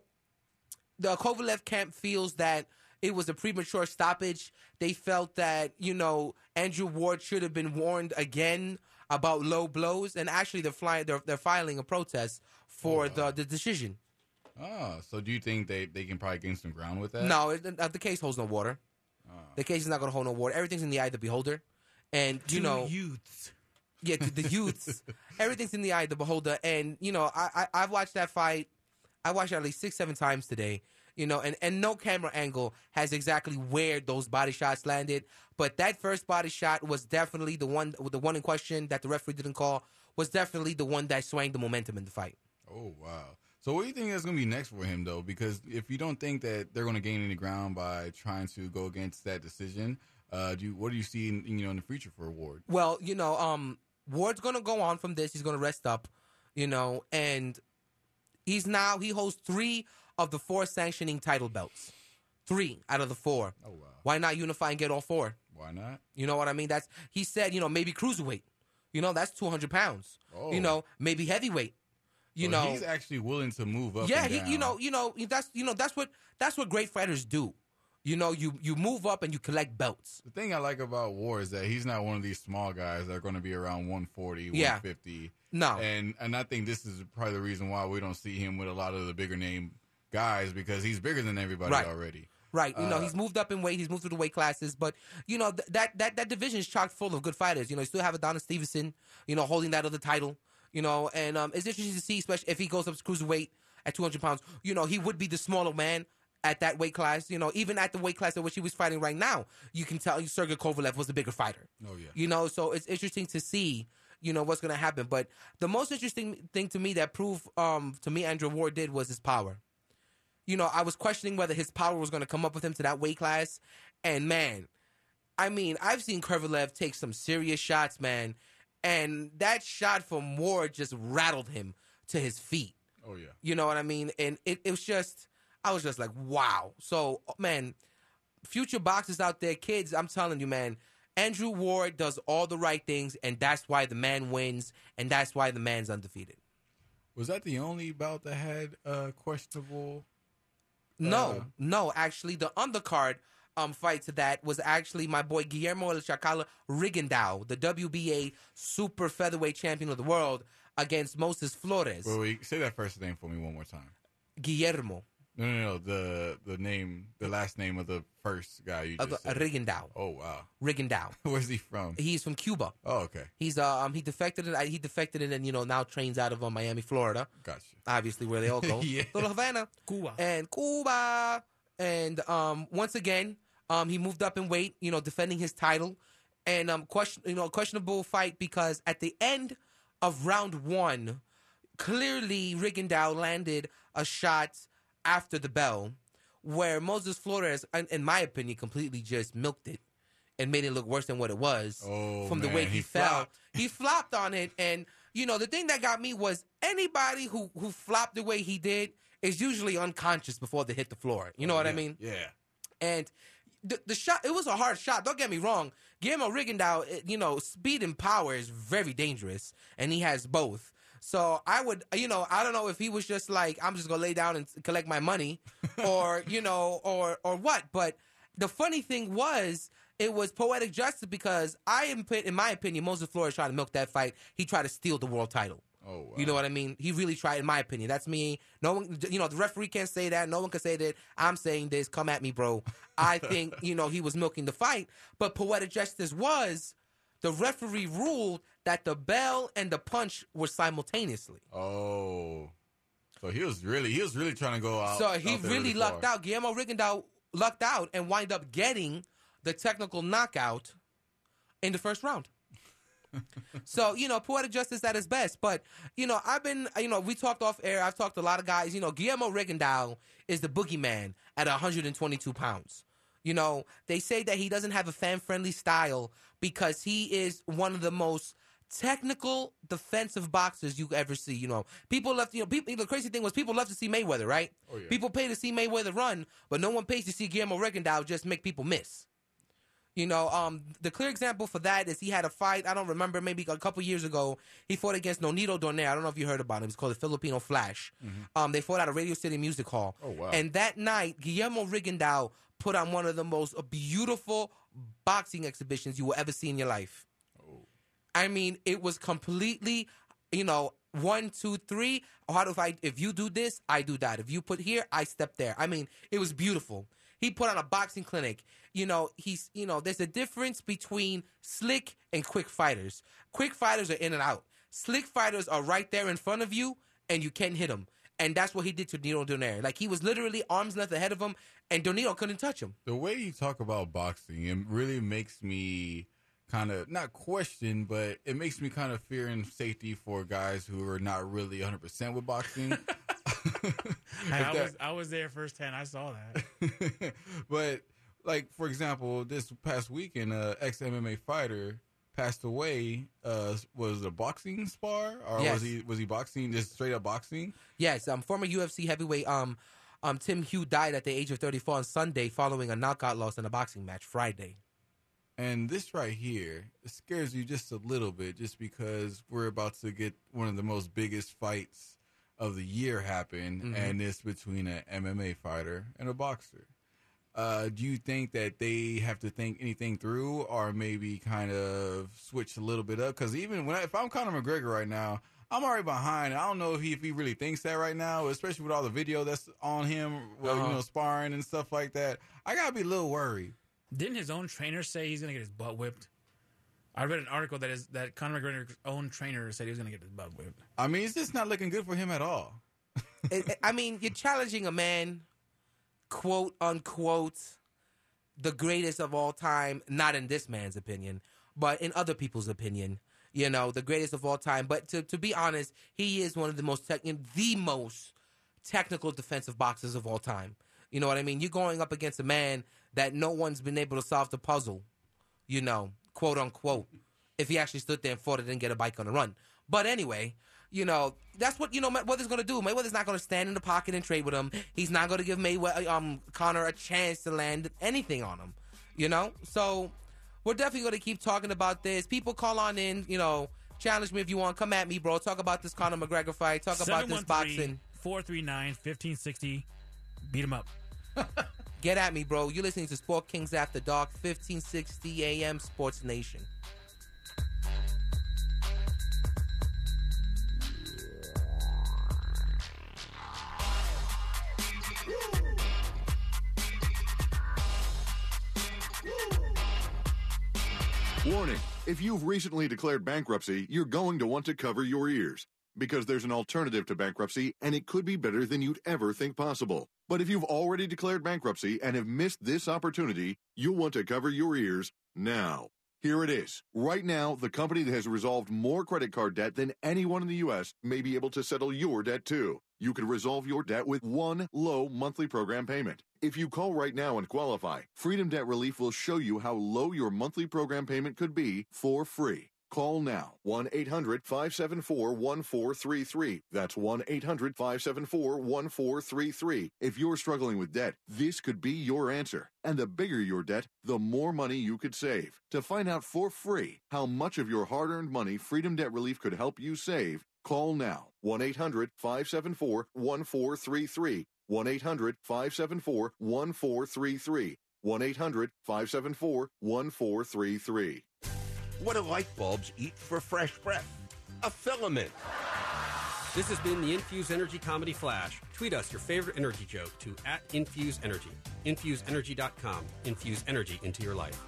H: the Kovalev camp feels that it was a premature stoppage. They felt that, you know, Andrew Ward should have been warned again about low blows. And actually, they're, flying, they're, they're filing a protest for oh, wow. the, the decision.
G: Oh, so do you think they, they can probably gain some ground with that?
H: No, it, the case holds no water. The case is not going to hold no water. Everything's in the eye of the beholder. And, you
F: to
H: know...
F: youths.
H: Yeah, to the youths. Everything's in the eye of the beholder. And, you know, I, I, I've watched that fight. I watched it at least six, seven times today. You know, and, and no camera angle has exactly where those body shots landed. But that first body shot was definitely the one, the one in question that the referee didn't call, was definitely the one that swung the momentum in the fight.
G: Oh, wow. So what do you think is going to be next for him, though? Because if you don't think that they're going to gain any ground by trying to go against that decision, uh, do you, what do you see in, you know, in the future for Ward?
H: Well, you know, um, Ward's going to go on from this. He's going to rest up, you know, and he's now, he holds three of the four sanctioning title belts. Three out of the four.
G: Oh, wow.
H: Why not unify and get all four?
G: Why not?
H: You know what I mean? That's, he said, you know, maybe cruiserweight. You know, that's two hundred pounds.
G: Oh.
H: You know, maybe heavyweight. You
G: so
H: know,
G: he's actually willing to move up.
H: Yeah,
G: and
H: he,
G: down.
H: you know, you know, that's you know, that's what that's what great fighters do. You know, you you move up and you collect belts.
G: The thing I like about Ward is that he's not one of these small guys that are going to be around one forty,
H: yeah.
G: one fifty.
H: No,
G: and and I think this is probably the reason why we don't see him with a lot of the bigger name guys, because he's bigger than everybody
H: right.
G: already.
H: Right, you
G: uh,
H: know, he's moved up in weight. He's moved through the weight classes, but you know th- that that that division is chock full of good fighters. You know, you still have Adonis Stevenson, you know, holding that other title. You know, and um, it's interesting to see, especially if he goes up to cruiserweight at two hundred pounds. You know, he would be the smaller man at that weight class. You know, even at the weight class at which he was fighting right now, you can tell Sergey Kovalev was the bigger fighter.
G: Oh, yeah.
H: You know, so it's interesting to see, you know, what's going to happen. But the most interesting thing to me that proved um, to me Andrew Ward did was his power. You know, I was questioning whether his power was going to come up with him to that weight class. And, man, I mean, I've seen Kovalev take some serious shots, man. And that shot from Ward just rattled him to his feet.
G: Oh, yeah.
H: You know what I mean? And it, it was just, I was just like, wow. So, man, future boxers out there, kids, I'm telling you, man, Andrew Ward does all the right things, and that's why the man wins, and that's why the man's undefeated.
G: Was that the only bout that had uh, questionable? Uh...
H: No, no. Actually, the undercard Um, fight to that was actually my boy Guillermo El Chacal Rigondeaux, the W B A super featherweight champion of the world, against Moses Flores.
G: Wait, wait, say that first name for me one more time.
H: Guillermo.
G: No, no, no. The the name, the last name of the first guy you just
H: uh,
G: said.
H: Rigondeaux.
G: Oh, wow.
H: Rigondeaux.
G: Where's he from?
H: He's from Cuba.
G: Oh, okay.
H: He's uh, um he defected it. He defected it, and you know now trains out of uh, Miami, Florida.
G: Gotcha.
H: Obviously, where they all go.
G: Yeah.
H: Little Havana,
F: Cuba,
H: and Cuba, and um once again. Um, he moved up in weight, you know, defending his title, and um, question, you know, questionable fight because at the end of round one, clearly Rigondeaux landed a shot after the bell, where Moses Flores, in, in my opinion, completely just milked it and made it look worse than what it was
G: oh,
H: from
G: man,
H: the way he,
G: he
H: fell.
G: flopped.
H: He flopped on it, and you know, the thing that got me was anybody who who flopped the way he did is usually unconscious before they hit the floor. You know
G: oh,
H: what
G: yeah,
H: I mean?
G: Yeah.
H: And The, the shot, it was a hard shot. Don't get me wrong. Guillermo Rigondeaux, you know, speed and power is very dangerous, and he has both. So I would, you know, I don't know if he was just like, I'm just going to lay down and collect my money or, you know, or or what. But the funny thing was, it was poetic justice because I am, in my opinion, Moses Flores tried to milk that fight. He tried to steal the world title.
G: Oh, wow.
H: You know what I mean? He really tried, in my opinion. That's me. No one, you know, the referee can't say that. No one can say that. I'm saying this. Come at me, bro. I think, you know, he was milking the fight. But poetic justice was the referee ruled that the bell and the punch were simultaneously.
G: Oh. So he was really, he was really trying to go out.
H: So he
G: out there
H: really
G: really
H: lucked
G: far.
H: out. Guillermo Rigondeaux lucked out and wind up getting the technical knockout in the first round. So, you know, poetic justice at its best. But, you know, I've been, you know, we talked off air. I've talked to a lot of guys. You know, Guillermo Rigondeaux is the boogeyman at one hundred twenty-two pounds. You know, they say that he doesn't have a fan-friendly style because he is one of the most technical defensive boxers you ever see. You know, people love, you know, people, the crazy thing was people love to see Mayweather, right?
G: Oh, yeah.
H: People pay to see Mayweather run, but no one pays to see Guillermo Rigondeaux just make people miss. You know, um, the clear example for that is he had a fight, I don't remember, maybe a couple years ago. He fought against Nonito Donaire. I don't know if you heard about him. It's called the Filipino Flash. Mm-hmm. Um, they fought at a Radio City Music Hall.
G: Oh, wow.
H: And that night, Guillermo Rigondeaux put on one of the most beautiful boxing exhibitions you will ever see in your life. Oh. I mean, it was completely, you know, one, two, three. How do I, if you do this, I do that. If you put here, I step there. I mean, it was beautiful. He put on a boxing clinic. You know, he's, you know, there's a difference between slick and quick fighters. Quick fighters are in and out. Slick fighters are right there in front of you, and you can't hit them. And that's what he did to Nonito Donaire. Like, he was literally arm's length ahead of him, and Nonito couldn't touch him.
G: The way you talk about boxing, it really makes me kind of, not question, but it makes me kind of fear and safety for guys who are not really one hundred percent with boxing.
F: I, that, was, I was there firsthand. I saw that.
G: But, like, for example, this past weekend, an uh, ex-M M A fighter passed away. Uh, was it a boxing spar? Or
H: yes.
G: was he was he boxing, just straight up boxing?
H: Yes. Um, former U F C heavyweight um, um, Tim Hugh died at the age of thirty-four on Sunday following a knockout loss in a boxing match Friday.
G: And this right here, it scares you just a little bit just because we're about to get one of the most biggest fights of the year happen, mm-hmm. and it's between an M M A fighter and a boxer. Uh, do you think that they have to think anything through, or maybe kind of switch a little bit up? Because even when I, if I'm Conor McGregor right now, I'm already behind. I don't know if he, if he really thinks that right now, especially with all the video that's on him, well, uh-huh. you know, sparring and stuff like that. I gotta be a little worried.
F: Didn't his own trainer say he's gonna get his butt whipped? I read an article that is that Conor McGregor's own trainer said he was gonna get his butt whipped.
G: I mean, it's just not looking good for him at all.
H: it, it, I mean, you're challenging a man, quote unquote, the greatest of all time, not in this man's opinion, but in other people's opinion, you know, the greatest of all time. But to, to be honest, he is one of the most, tech, the most technical defensive boxers of all time. You know what I mean? You're going up against a man that no one's been able to solve the puzzle, you know, quote unquote, if he actually stood there and fought it and get a bike on the run. But anyway, you know, that's what, you know, Mayweather's going to do. Mayweather's not going to stand in the pocket and trade with him. He's not going to give Mayweather, um, Conor a chance to land anything on him, you know? So we're definitely going to keep talking about this. People call on in, you know, challenge me if you want. Come at me, bro. Talk about this Conor McGregor fight. Talk about this boxing.
F: four three nine, one five six zero. Beat him up.
H: Get at me, bro. You're listening to Sport Kings After Dark, fifteen sixty A M Sports Nation.
L: Warning, if you've recently declared bankruptcy, you're going to want to cover your ears. Because there's an alternative to bankruptcy, and it could be better than you'd ever think possible. But if you've already declared bankruptcy and have missed this opportunity, you'll want to cover your ears now. Here it is. Right now, the company that has resolved more credit card debt than anyone in the U S may be able to settle your debt too. You could resolve your debt with one low monthly program payment. If you call right now and qualify, Freedom Debt Relief will show you how low your monthly program payment could be for free. Call now, one eight hundred, five seven four, one four three three. That's one eight hundred, five seven four, one four three three. If you're struggling with debt, this could be your answer. And the bigger your debt, the more money you could save. To find out for free how much of your hard-earned money Freedom Debt Relief could help you save, call now, one eight hundred, five seven four, one four three three. one eight hundred, five seven four, one four three three. one eight hundred, five seven four, one four three three.
M: What do light bulbs eat for fresh breath? A filament.
N: This has been the Infuse Energy Comedy Flash. Tweet us your favorite energy joke to at Infuse Energy. infuse energy dot com. Infuse energy into your life.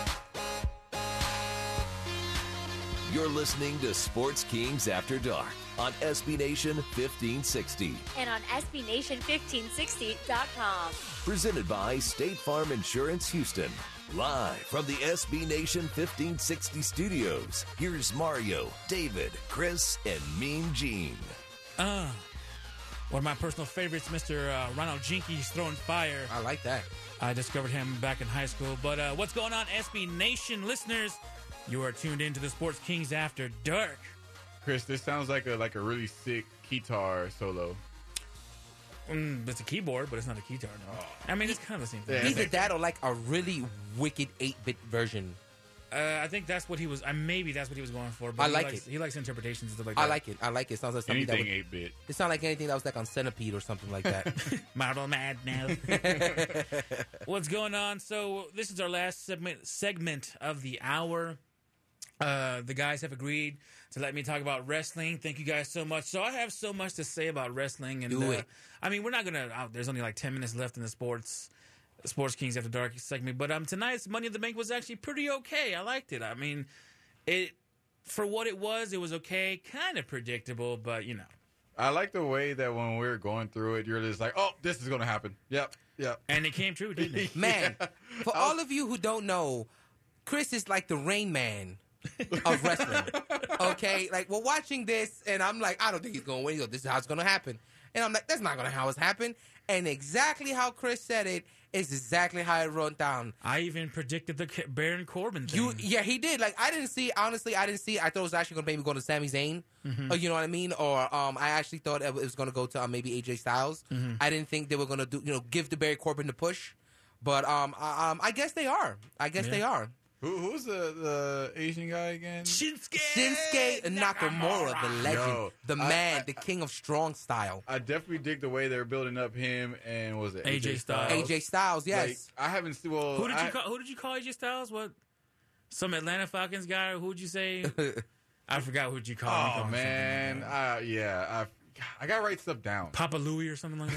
C: You're listening to Sports Kings After Dark on S B Nation fifteen sixty.
B: And on S B Nation fifteen sixty dot com.
C: Presented by State Farm Insurance Houston. Live from the S B Nation fifteen sixty studios, here's Mario, David, Chris, and Mean Gene.
F: Uh, one of my personal favorites, Mister Uh, Ronald Jinkies throwing fire.
H: I like that.
F: I discovered him back in high school. But uh, what's going on, S B Nation listeners? You are tuned into the Sports Kings After Dark.
G: Chris, this sounds like a like a really sick guitar solo.
F: Mm, it's a keyboard, but it's not a guitar. No. Oh. I mean, it's kind of the same thing.
H: Either that or like a really wicked eight-bit version.
F: Uh, I think that's what he was. Uh, maybe that's what he was going for. But
H: I
F: he
H: like
F: likes,
H: it.
F: He likes interpretations and stuff like that.
H: I like it. I like it. It sounds like something
G: Anything
H: that would,
G: eight-bit.
H: It sounds like anything that was like on Centipede or something like that.
F: Marble Madness. What's going on? So this is our last segment segment of the hour. Uh, the guys have agreed to let me talk about wrestling. Thank you guys so much. So I have so much to say about wrestling, and
H: Do
F: uh,
H: it.
F: I mean, we're not gonna. Uh, there's only like ten minutes left in the sports Sports Kings After Dark segment, but um, tonight's Money in the Bank was actually pretty okay. I liked it. I mean, it for what it was, it was okay. Kind of predictable, but you know.
G: I like the way that when we were going through it, you're just like, "Oh, this is gonna happen." Yep, yep.
F: And it came true, didn't it?
H: Man, for all of you who don't know, Chris is like the Rain Man of wrestling. Okay, like we're watching this, and I'm like, I don't think he's gonna win. He goes, this is how it's gonna happen, and I'm like, that's not gonna how it's happen. And exactly how Chris said it is exactly how it wrote down.
F: I even predicted the Baron Corbin thing.
H: You, yeah, he did. Like I didn't see. Honestly, I didn't see. I thought it was actually gonna maybe go to Sami Zayn.
F: Mhm.
H: Or, you know what I mean? Or um, I actually thought it was gonna go to uh, maybe A J Styles.
F: Mhm.
H: I didn't think they were gonna do, you know, give the Barry Corbin the push. But um, I, um, I guess they are. I guess
F: Yeah.
H: they are.
G: Who, who's the, the Asian guy again?
F: Shinsuke,
H: Shinsuke Nakamura, the legend,
G: Yo,
H: the
G: I-
H: man,
G: I-
H: the king of strong style.
G: I definitely dig the way they're building up him and what was it
F: A J Styles.
H: A J Styles, yes.
G: Like, I haven't seen. Well,
F: Who did you
G: I-
F: call? Who did you call A J Styles? What? Some Atlanta Falcons guy? Or who'd you say? I forgot who'd you call. You
G: Oh
F: called him
G: man,
F: something like
G: uh, yeah, I I got to write stuff down.
F: that. Papa Louie or something like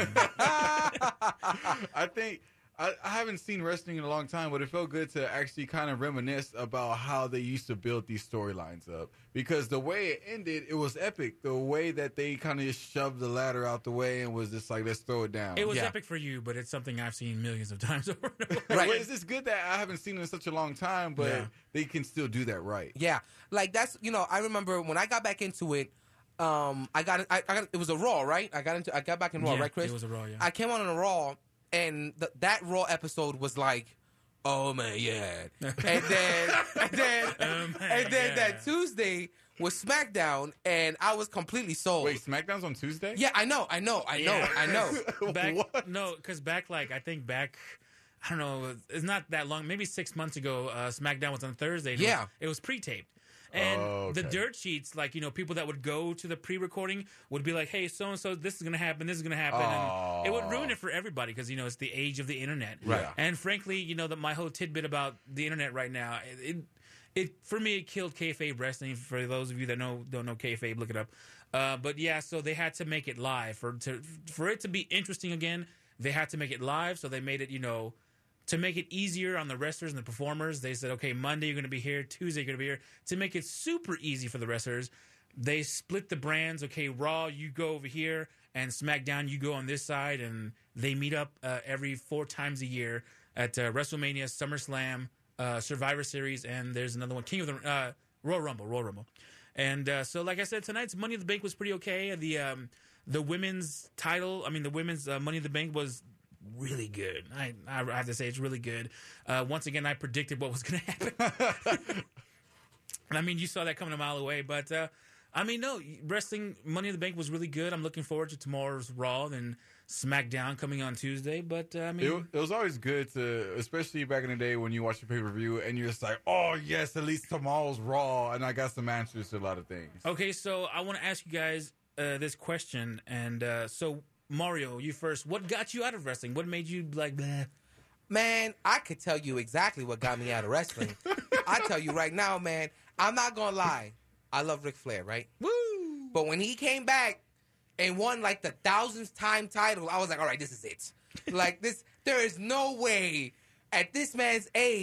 F: that.
G: I think I, I haven't seen wrestling in a long time, but it felt good to actually kind of reminisce about how they used to build these storylines up. Because the way it ended, it was epic. The way that they kind of just shoved the ladder out the way and was just like, let's throw it down.
F: It was
H: Yeah.
F: epic for you, but it's something I've seen millions of times over and over.
G: Right. Well, it's just good that I haven't seen it in such a long time, but
F: Yeah.
G: they can still do that right.
H: Yeah, like that's, you know, I remember when I got back into it. Um, I got, I, I got, it was a Raw, right? I got into, I got back in Raw,
F: Yeah,
H: right, Chris?
F: it was a Raw, yeah.
H: I came on in a Raw, and th- that Raw episode was like, oh man, yeah. And then, and then,
F: Oh, man,
H: and then
F: yeah.
H: that Tuesday was SmackDown, and I was completely sold.
G: Wait, SmackDown's on Tuesday?
H: Yeah, I know, I know, I know,
F: Yeah.
H: I know.
F: Back,
G: What?
F: No, because back, like, I think back, I don't know, it's not that long, maybe six months ago, uh, SmackDown was on Thursday. and it
H: Yeah.
F: was, it was pre-taped. And
G: Oh,
F: the
G: okay.
F: dirt sheets, like, you know, people that would go to the pre-recording would be like, hey, so-and-so, this is going to happen, this is going to happen. And it would ruin it for everybody because, you know, it's the age of the internet.
G: Right.
F: And frankly, you know, that my whole tidbit about the internet right now, it, it, it for me, it killed kayfabe wrestling. For those of you that know don't know kayfabe, look it up. Uh, but yeah, so they had to make it live. For, to, for it to be interesting again, they had to make it live, so they made it, you know, to make it easier on the wrestlers and the performers. They said, okay, Monday you're going to be here, Tuesday you're going to be here. To make it super easy for the wrestlers, they split the brands. Okay, Raw, you go over here, and SmackDown, you go on this side, and they meet up uh, every four times a year at uh, WrestleMania, SummerSlam, uh, Survivor Series, and there's another one, King of the uh, Royal Rumble, Royal Rumble. And uh, so, like I said, tonight's Money in the Bank was pretty okay. The um, the women's title, I mean, the women's uh, Money in the Bank was really good. I, I have to say it's really good. Uh, once again, I predicted what was going to happen. And I mean, you saw that coming a mile away. But, uh, I mean, no, wrestling Money in the Bank was really good. I'm looking forward to tomorrow's Raw and SmackDown coming on Tuesday. But, uh, I mean...
G: It, it was always good to, especially back in the day when you watch the pay-per-view and you're just like, oh, yes, at least tomorrow's Raw, and I got some answers to a lot of things.
F: Okay, so I want to ask you guys uh, this question. And uh, so, Mario, you first. What got you out of wrestling? What made you, like, bleh?
H: Man, I could tell you exactly what got me out of wrestling. I tell you right now, man, I'm not gonna lie. I love Ric Flair, right?
F: Woo!
H: But when he came back and won like the thousandth time title, I was like, all right, this is it. Like this, there is no way at this man's age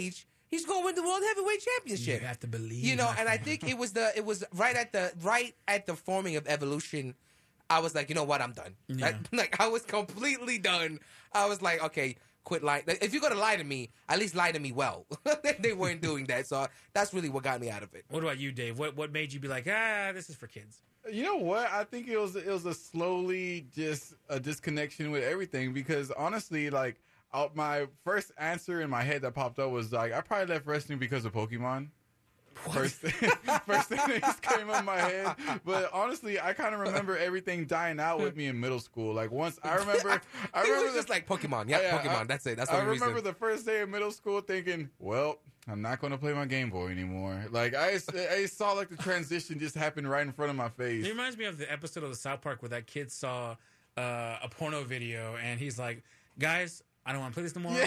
H: he's going to win the World Heavyweight Championship.
F: You have to believe.
H: You know,
F: my
H: and I
F: friend.
H: think it was the it was right at the right at the forming of Evolution. I was like, you know what, I'm done.
F: Yeah.
H: Like, like I was completely done. I was like, okay, quit lying. Like, if you're gonna lie to me, at least lie to me well. They weren't doing that, so that's really what got me out of it.
F: What about you, Dave? What what made you be like, ah, this is for kids?
G: You know what? I think it was it was a slowly just a disconnection with everything because honestly, like out my first answer in my head that popped up was like I probably left wrestling because of Pokemon. First thing, first thing that just came up in my head. But honestly, I kind of remember everything dying out with me in middle school. Like once I remember, I
H: It
G: remember
H: was just like Pokemon. Yeah,
G: yeah,
H: Pokemon.
G: I-
H: that's it. That's the
G: I
H: only
G: remember
H: reason.
G: the first day of middle school thinking, well, I'm not going to play my Game Boy anymore. Like I, just- I just saw like the transition just happen right in front of my face.
F: It reminds me of the episode of the South Park where that kid saw uh, a porno video and he's like, guys, I don't want to play this no more.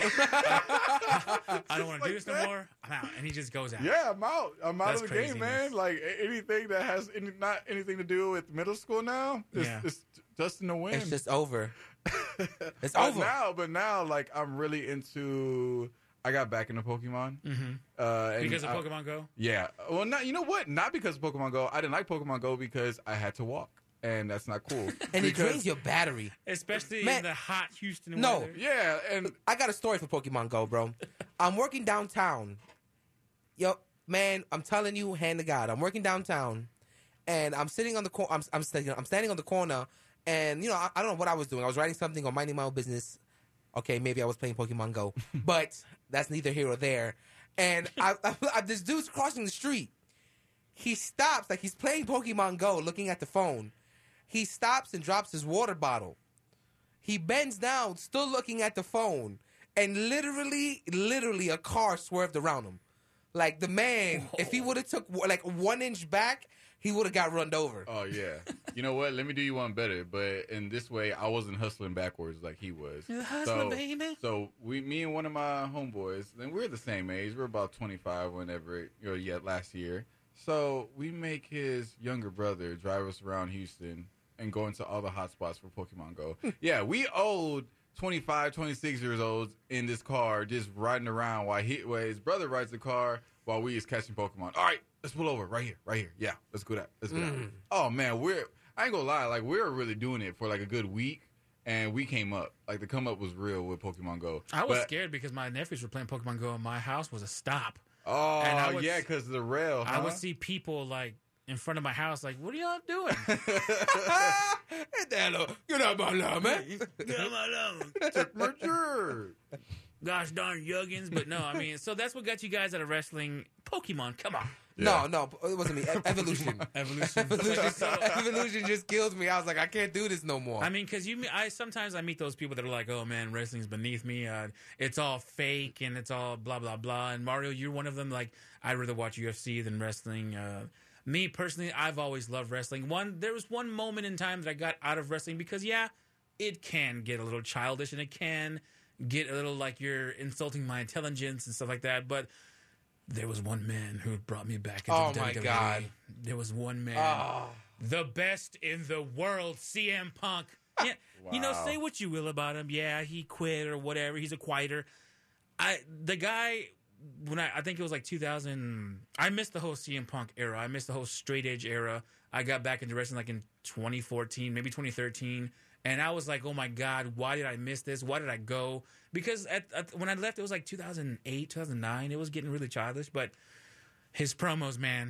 F: I, I don't want to do this no more. I'm out. And he just goes out.
G: Yeah, I'm out. I'm out
F: That's
G: of the game, man.
F: craziness.
G: Like a- anything that has any, not anything to do with middle school now, it's,
F: Yeah.
G: it's just in the wind.
H: It's just over. It's
G: But
H: over.
G: now, but now, like I'm really into. I got back into Pokemon.
F: Mhm.
G: Uh, and
F: Because of
G: I-
F: Pokemon Go?
G: Yeah. Well, not you know what? Not because of Pokemon Go. I didn't like Pokemon Go because I had to walk, and that's not cool.
H: And it
G: Because-
H: drains your battery.
F: Especially
H: Man,
F: in the hot Houston
H: No.
F: weather.
G: Yeah, and
H: I got a story for Pokemon Go, bro. I'm working downtown. Yo, man, I'm telling you, hand to God, I'm working downtown, and I'm sitting on the corner. I'm I'm, st- I'm standing on the corner, and you know, I, I don't know what I was doing. I was writing something or minding my own business. Okay, maybe I was playing Pokemon Go, but that's neither here or there. And I, I, I, this dude's crossing the street. He stops, like he's playing Pokemon Go, looking at the phone. He stops and drops his water bottle. He bends down, still looking at the phone, and literally, literally, a car swerved around him. Like the man, Whoa. if he would have took like one inch back, he would have got run over.
G: Oh yeah. You know what? Let me do you one better. But in this way, I wasn't hustling backwards like he was.
F: You're hustling,
G: so,
F: baby.
G: So we, me and one of my homeboys, and we're the same age. We're about twenty-five whenever, you know, yeah, last year. So we make his younger brother drive us around Houston and go into all the hot spots for Pokemon Go. Yeah, we owed twenty-five, twenty-six years old in this car just riding around while he, while his brother rides the car while we is catching Pokemon. All right, let's pull over right here, right here. Yeah, let's go that. Let's go that.
H: Mm.
G: Oh man, we're I ain't gonna lie, like we were really doing it for like a good week, and we came up. Like the come up was real with Pokemon Go.
F: I was
G: But-
F: scared because my nephews were playing Pokemon Go and my house was a stop.
G: Oh
F: And I would-
G: yeah, because of the rail.
F: I
G: huh?
F: would see people like in front of my house, like, what are y'all doing?
H: Get out my lawn, man.
F: Get out my lawn.
G: Took my jerk.
F: Gosh darn Yuggins. But no, I mean, so that's what got you guys out of wrestling. Pokemon, come on.
H: No, no, it wasn't me. E- Evolution.
F: Evolution.
H: Evolution, Evolution just kills me. I was like, I can't do this no more.
F: I mean, because you, I sometimes I meet those people that are like, "Oh man, wrestling's beneath me. Uh, it's all fake and it's all blah blah blah." And Mario, you're one of them. Like, I'd rather watch U F C than wrestling. Uh, me personally, I've always loved wrestling. One, there was one moment in time that I got out of wrestling because, yeah, it can get a little childish and it can get a little like you're insulting my intelligence and stuff like that. But there was one man who brought me back into
H: Oh,
F: the
H: my
F: W W E.
H: God.
F: There was one man.
H: Oh.
F: The best in the world, C M Punk. Yeah, you know,
G: Wow.
F: say what you will about him. Yeah, he quit or whatever. He's a quieter. I the guy when I I think it was like two thousand. I missed the whole C M Punk era. I missed the whole straight edge era. I got back into wrestling like in twenty fourteen, maybe twenty thirteen, and I was like, oh my God, why did I miss this? Why did I go? Because at, at, when I left, it was like two thousand eight, two thousand nine. It was getting really childish, but his promos, man.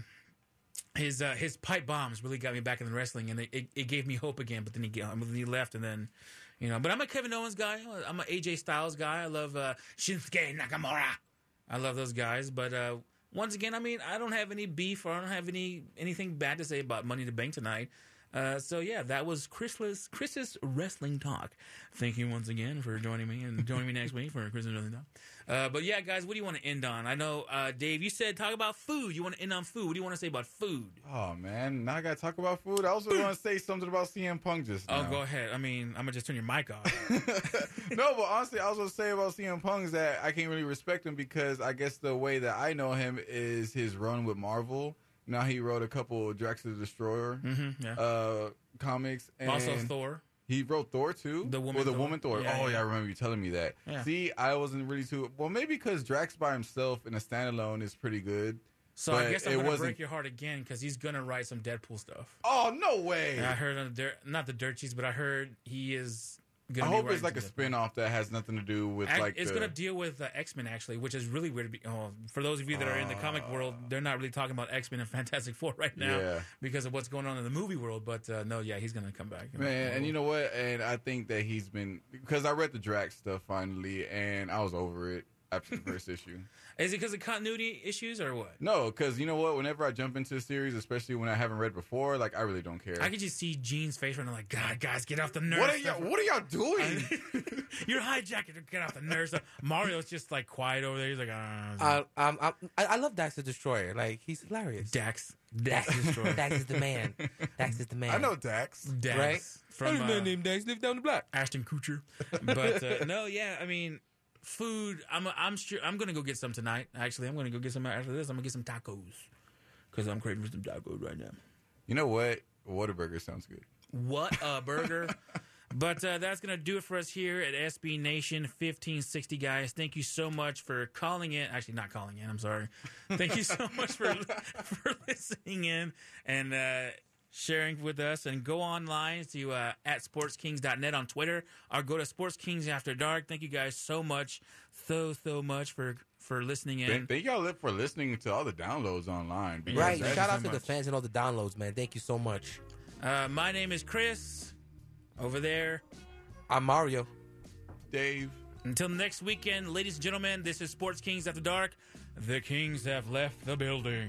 F: His uh, his pipe bombs really got me back in the wrestling, and it, it, it gave me hope again. But then he um, he left, and then you know. But I'm a Kevin Owens guy. I'm an A J Styles guy. I love uh, Shinsuke Nakamura. I love those guys. But uh, once again, I mean, I don't have any beef or I don't have any anything bad to say about Money in the Bank tonight. Uh, so yeah, that was Chris's Chris's wrestling talk. Thank you once again for joining me and joining me next week for Chris's wrestling talk. Uh, but yeah, guys, what do you want to end on? I know, uh, Dave, you said talk about food. You want to end on food. What do you want to say about food?
G: Oh man, now I gotta talk about food. I also want to say something about C M Punk just now.
F: Oh, go ahead. I mean, I'm gonna just turn your mic off.
G: No, but honestly, I was gonna say about C M Punk is that I can't really respect him because I guess the way that I know him is his run with Marvel. Now he wrote a couple of Drax the Destroyer
F: Mhm, yeah.
G: uh, comics, and
F: Also Thor.
G: He wrote Thor too?
F: The woman
G: or the
F: Thor?
G: woman Thor.
F: Yeah,
G: oh,
F: yeah.
G: yeah, I remember you telling me that.
F: Yeah.
G: See, I wasn't really too... Well, maybe because Drax by himself in a standalone is pretty good.
F: So
G: but
F: I guess I'm
G: it
F: going to
G: wasn't...
F: break your heart again because he's going to write some Deadpool stuff.
G: Oh, no way!
F: And I heard on the dirt, not the dirt sheets, but I heard he is
G: I
F: going to be
G: hope it's like
F: writing
G: a
F: some Deadpool.
G: spin-off that has nothing to do with
F: Act-
G: like
F: it's
G: the...
F: going to deal with uh, X-Men actually, which is really weird. To be, oh, for those of you that are in the comic world, they're not really talking about X-Men and Fantastic Four right now
G: Yeah.
F: because of what's going on in the movie world. But uh, no, yeah, he's going to come back.
G: Man, and you know what? And I think that he's been... Because I read the Drax stuff finally, and I was over it after the first issue.
F: Is it because of continuity issues or what?
G: No, because you know what? Whenever I jump into a series, especially when I haven't read before, like I really don't care.
F: I could just see Jean's face right now, like, God, guys, get off the nurse.
G: What are y'all? What are y'all doing?
F: You're hijacking to get off the nurse. Mario's just like quiet over there. He's like, ah.
H: Uh, um, um, I, I love Dax the Destroyer. Like he's hilarious.
F: Dax,
H: Dax,
F: Dax Destroyer.
H: Dax is the man. Dax is the man.
G: I know Dax.
F: Dax
H: Right?
F: from
H: Hey,
F: uh,
H: man named Dax lives down the block.
F: Ashton Kutcher. But uh, no, yeah, I mean, food. I'm I'm sure I'm gonna go get some tonight. Actually, I'm gonna go get some after this. I'm gonna get some tacos because I'm craving for some tacos right now.
G: You know what? Whataburger sounds good.
F: What a burger. But uh, that's going to do it for us here at S B Nation fifteen sixty, guys. Thank you so much for calling in. Actually, not calling in. I'm sorry. Thank you so much for for listening in and uh, sharing with us. And go online to uh, at sports kings dot net on Twitter or go to Sports Kings After Dark. Thank you guys so much, so, so much for, for listening in.
G: Thank, thank y'all for listening to all the downloads online. because
H: Right.
G: that is
H: Shout
G: so
H: out to the
G: much.
H: fans and all the downloads, man. Thank you so much.
F: Uh, my name is Chris. Over there.
H: I'm Mario.
G: Dave.
F: Until next weekend, ladies and gentlemen, this is Sports Kings After Dark. The Kings have left the building.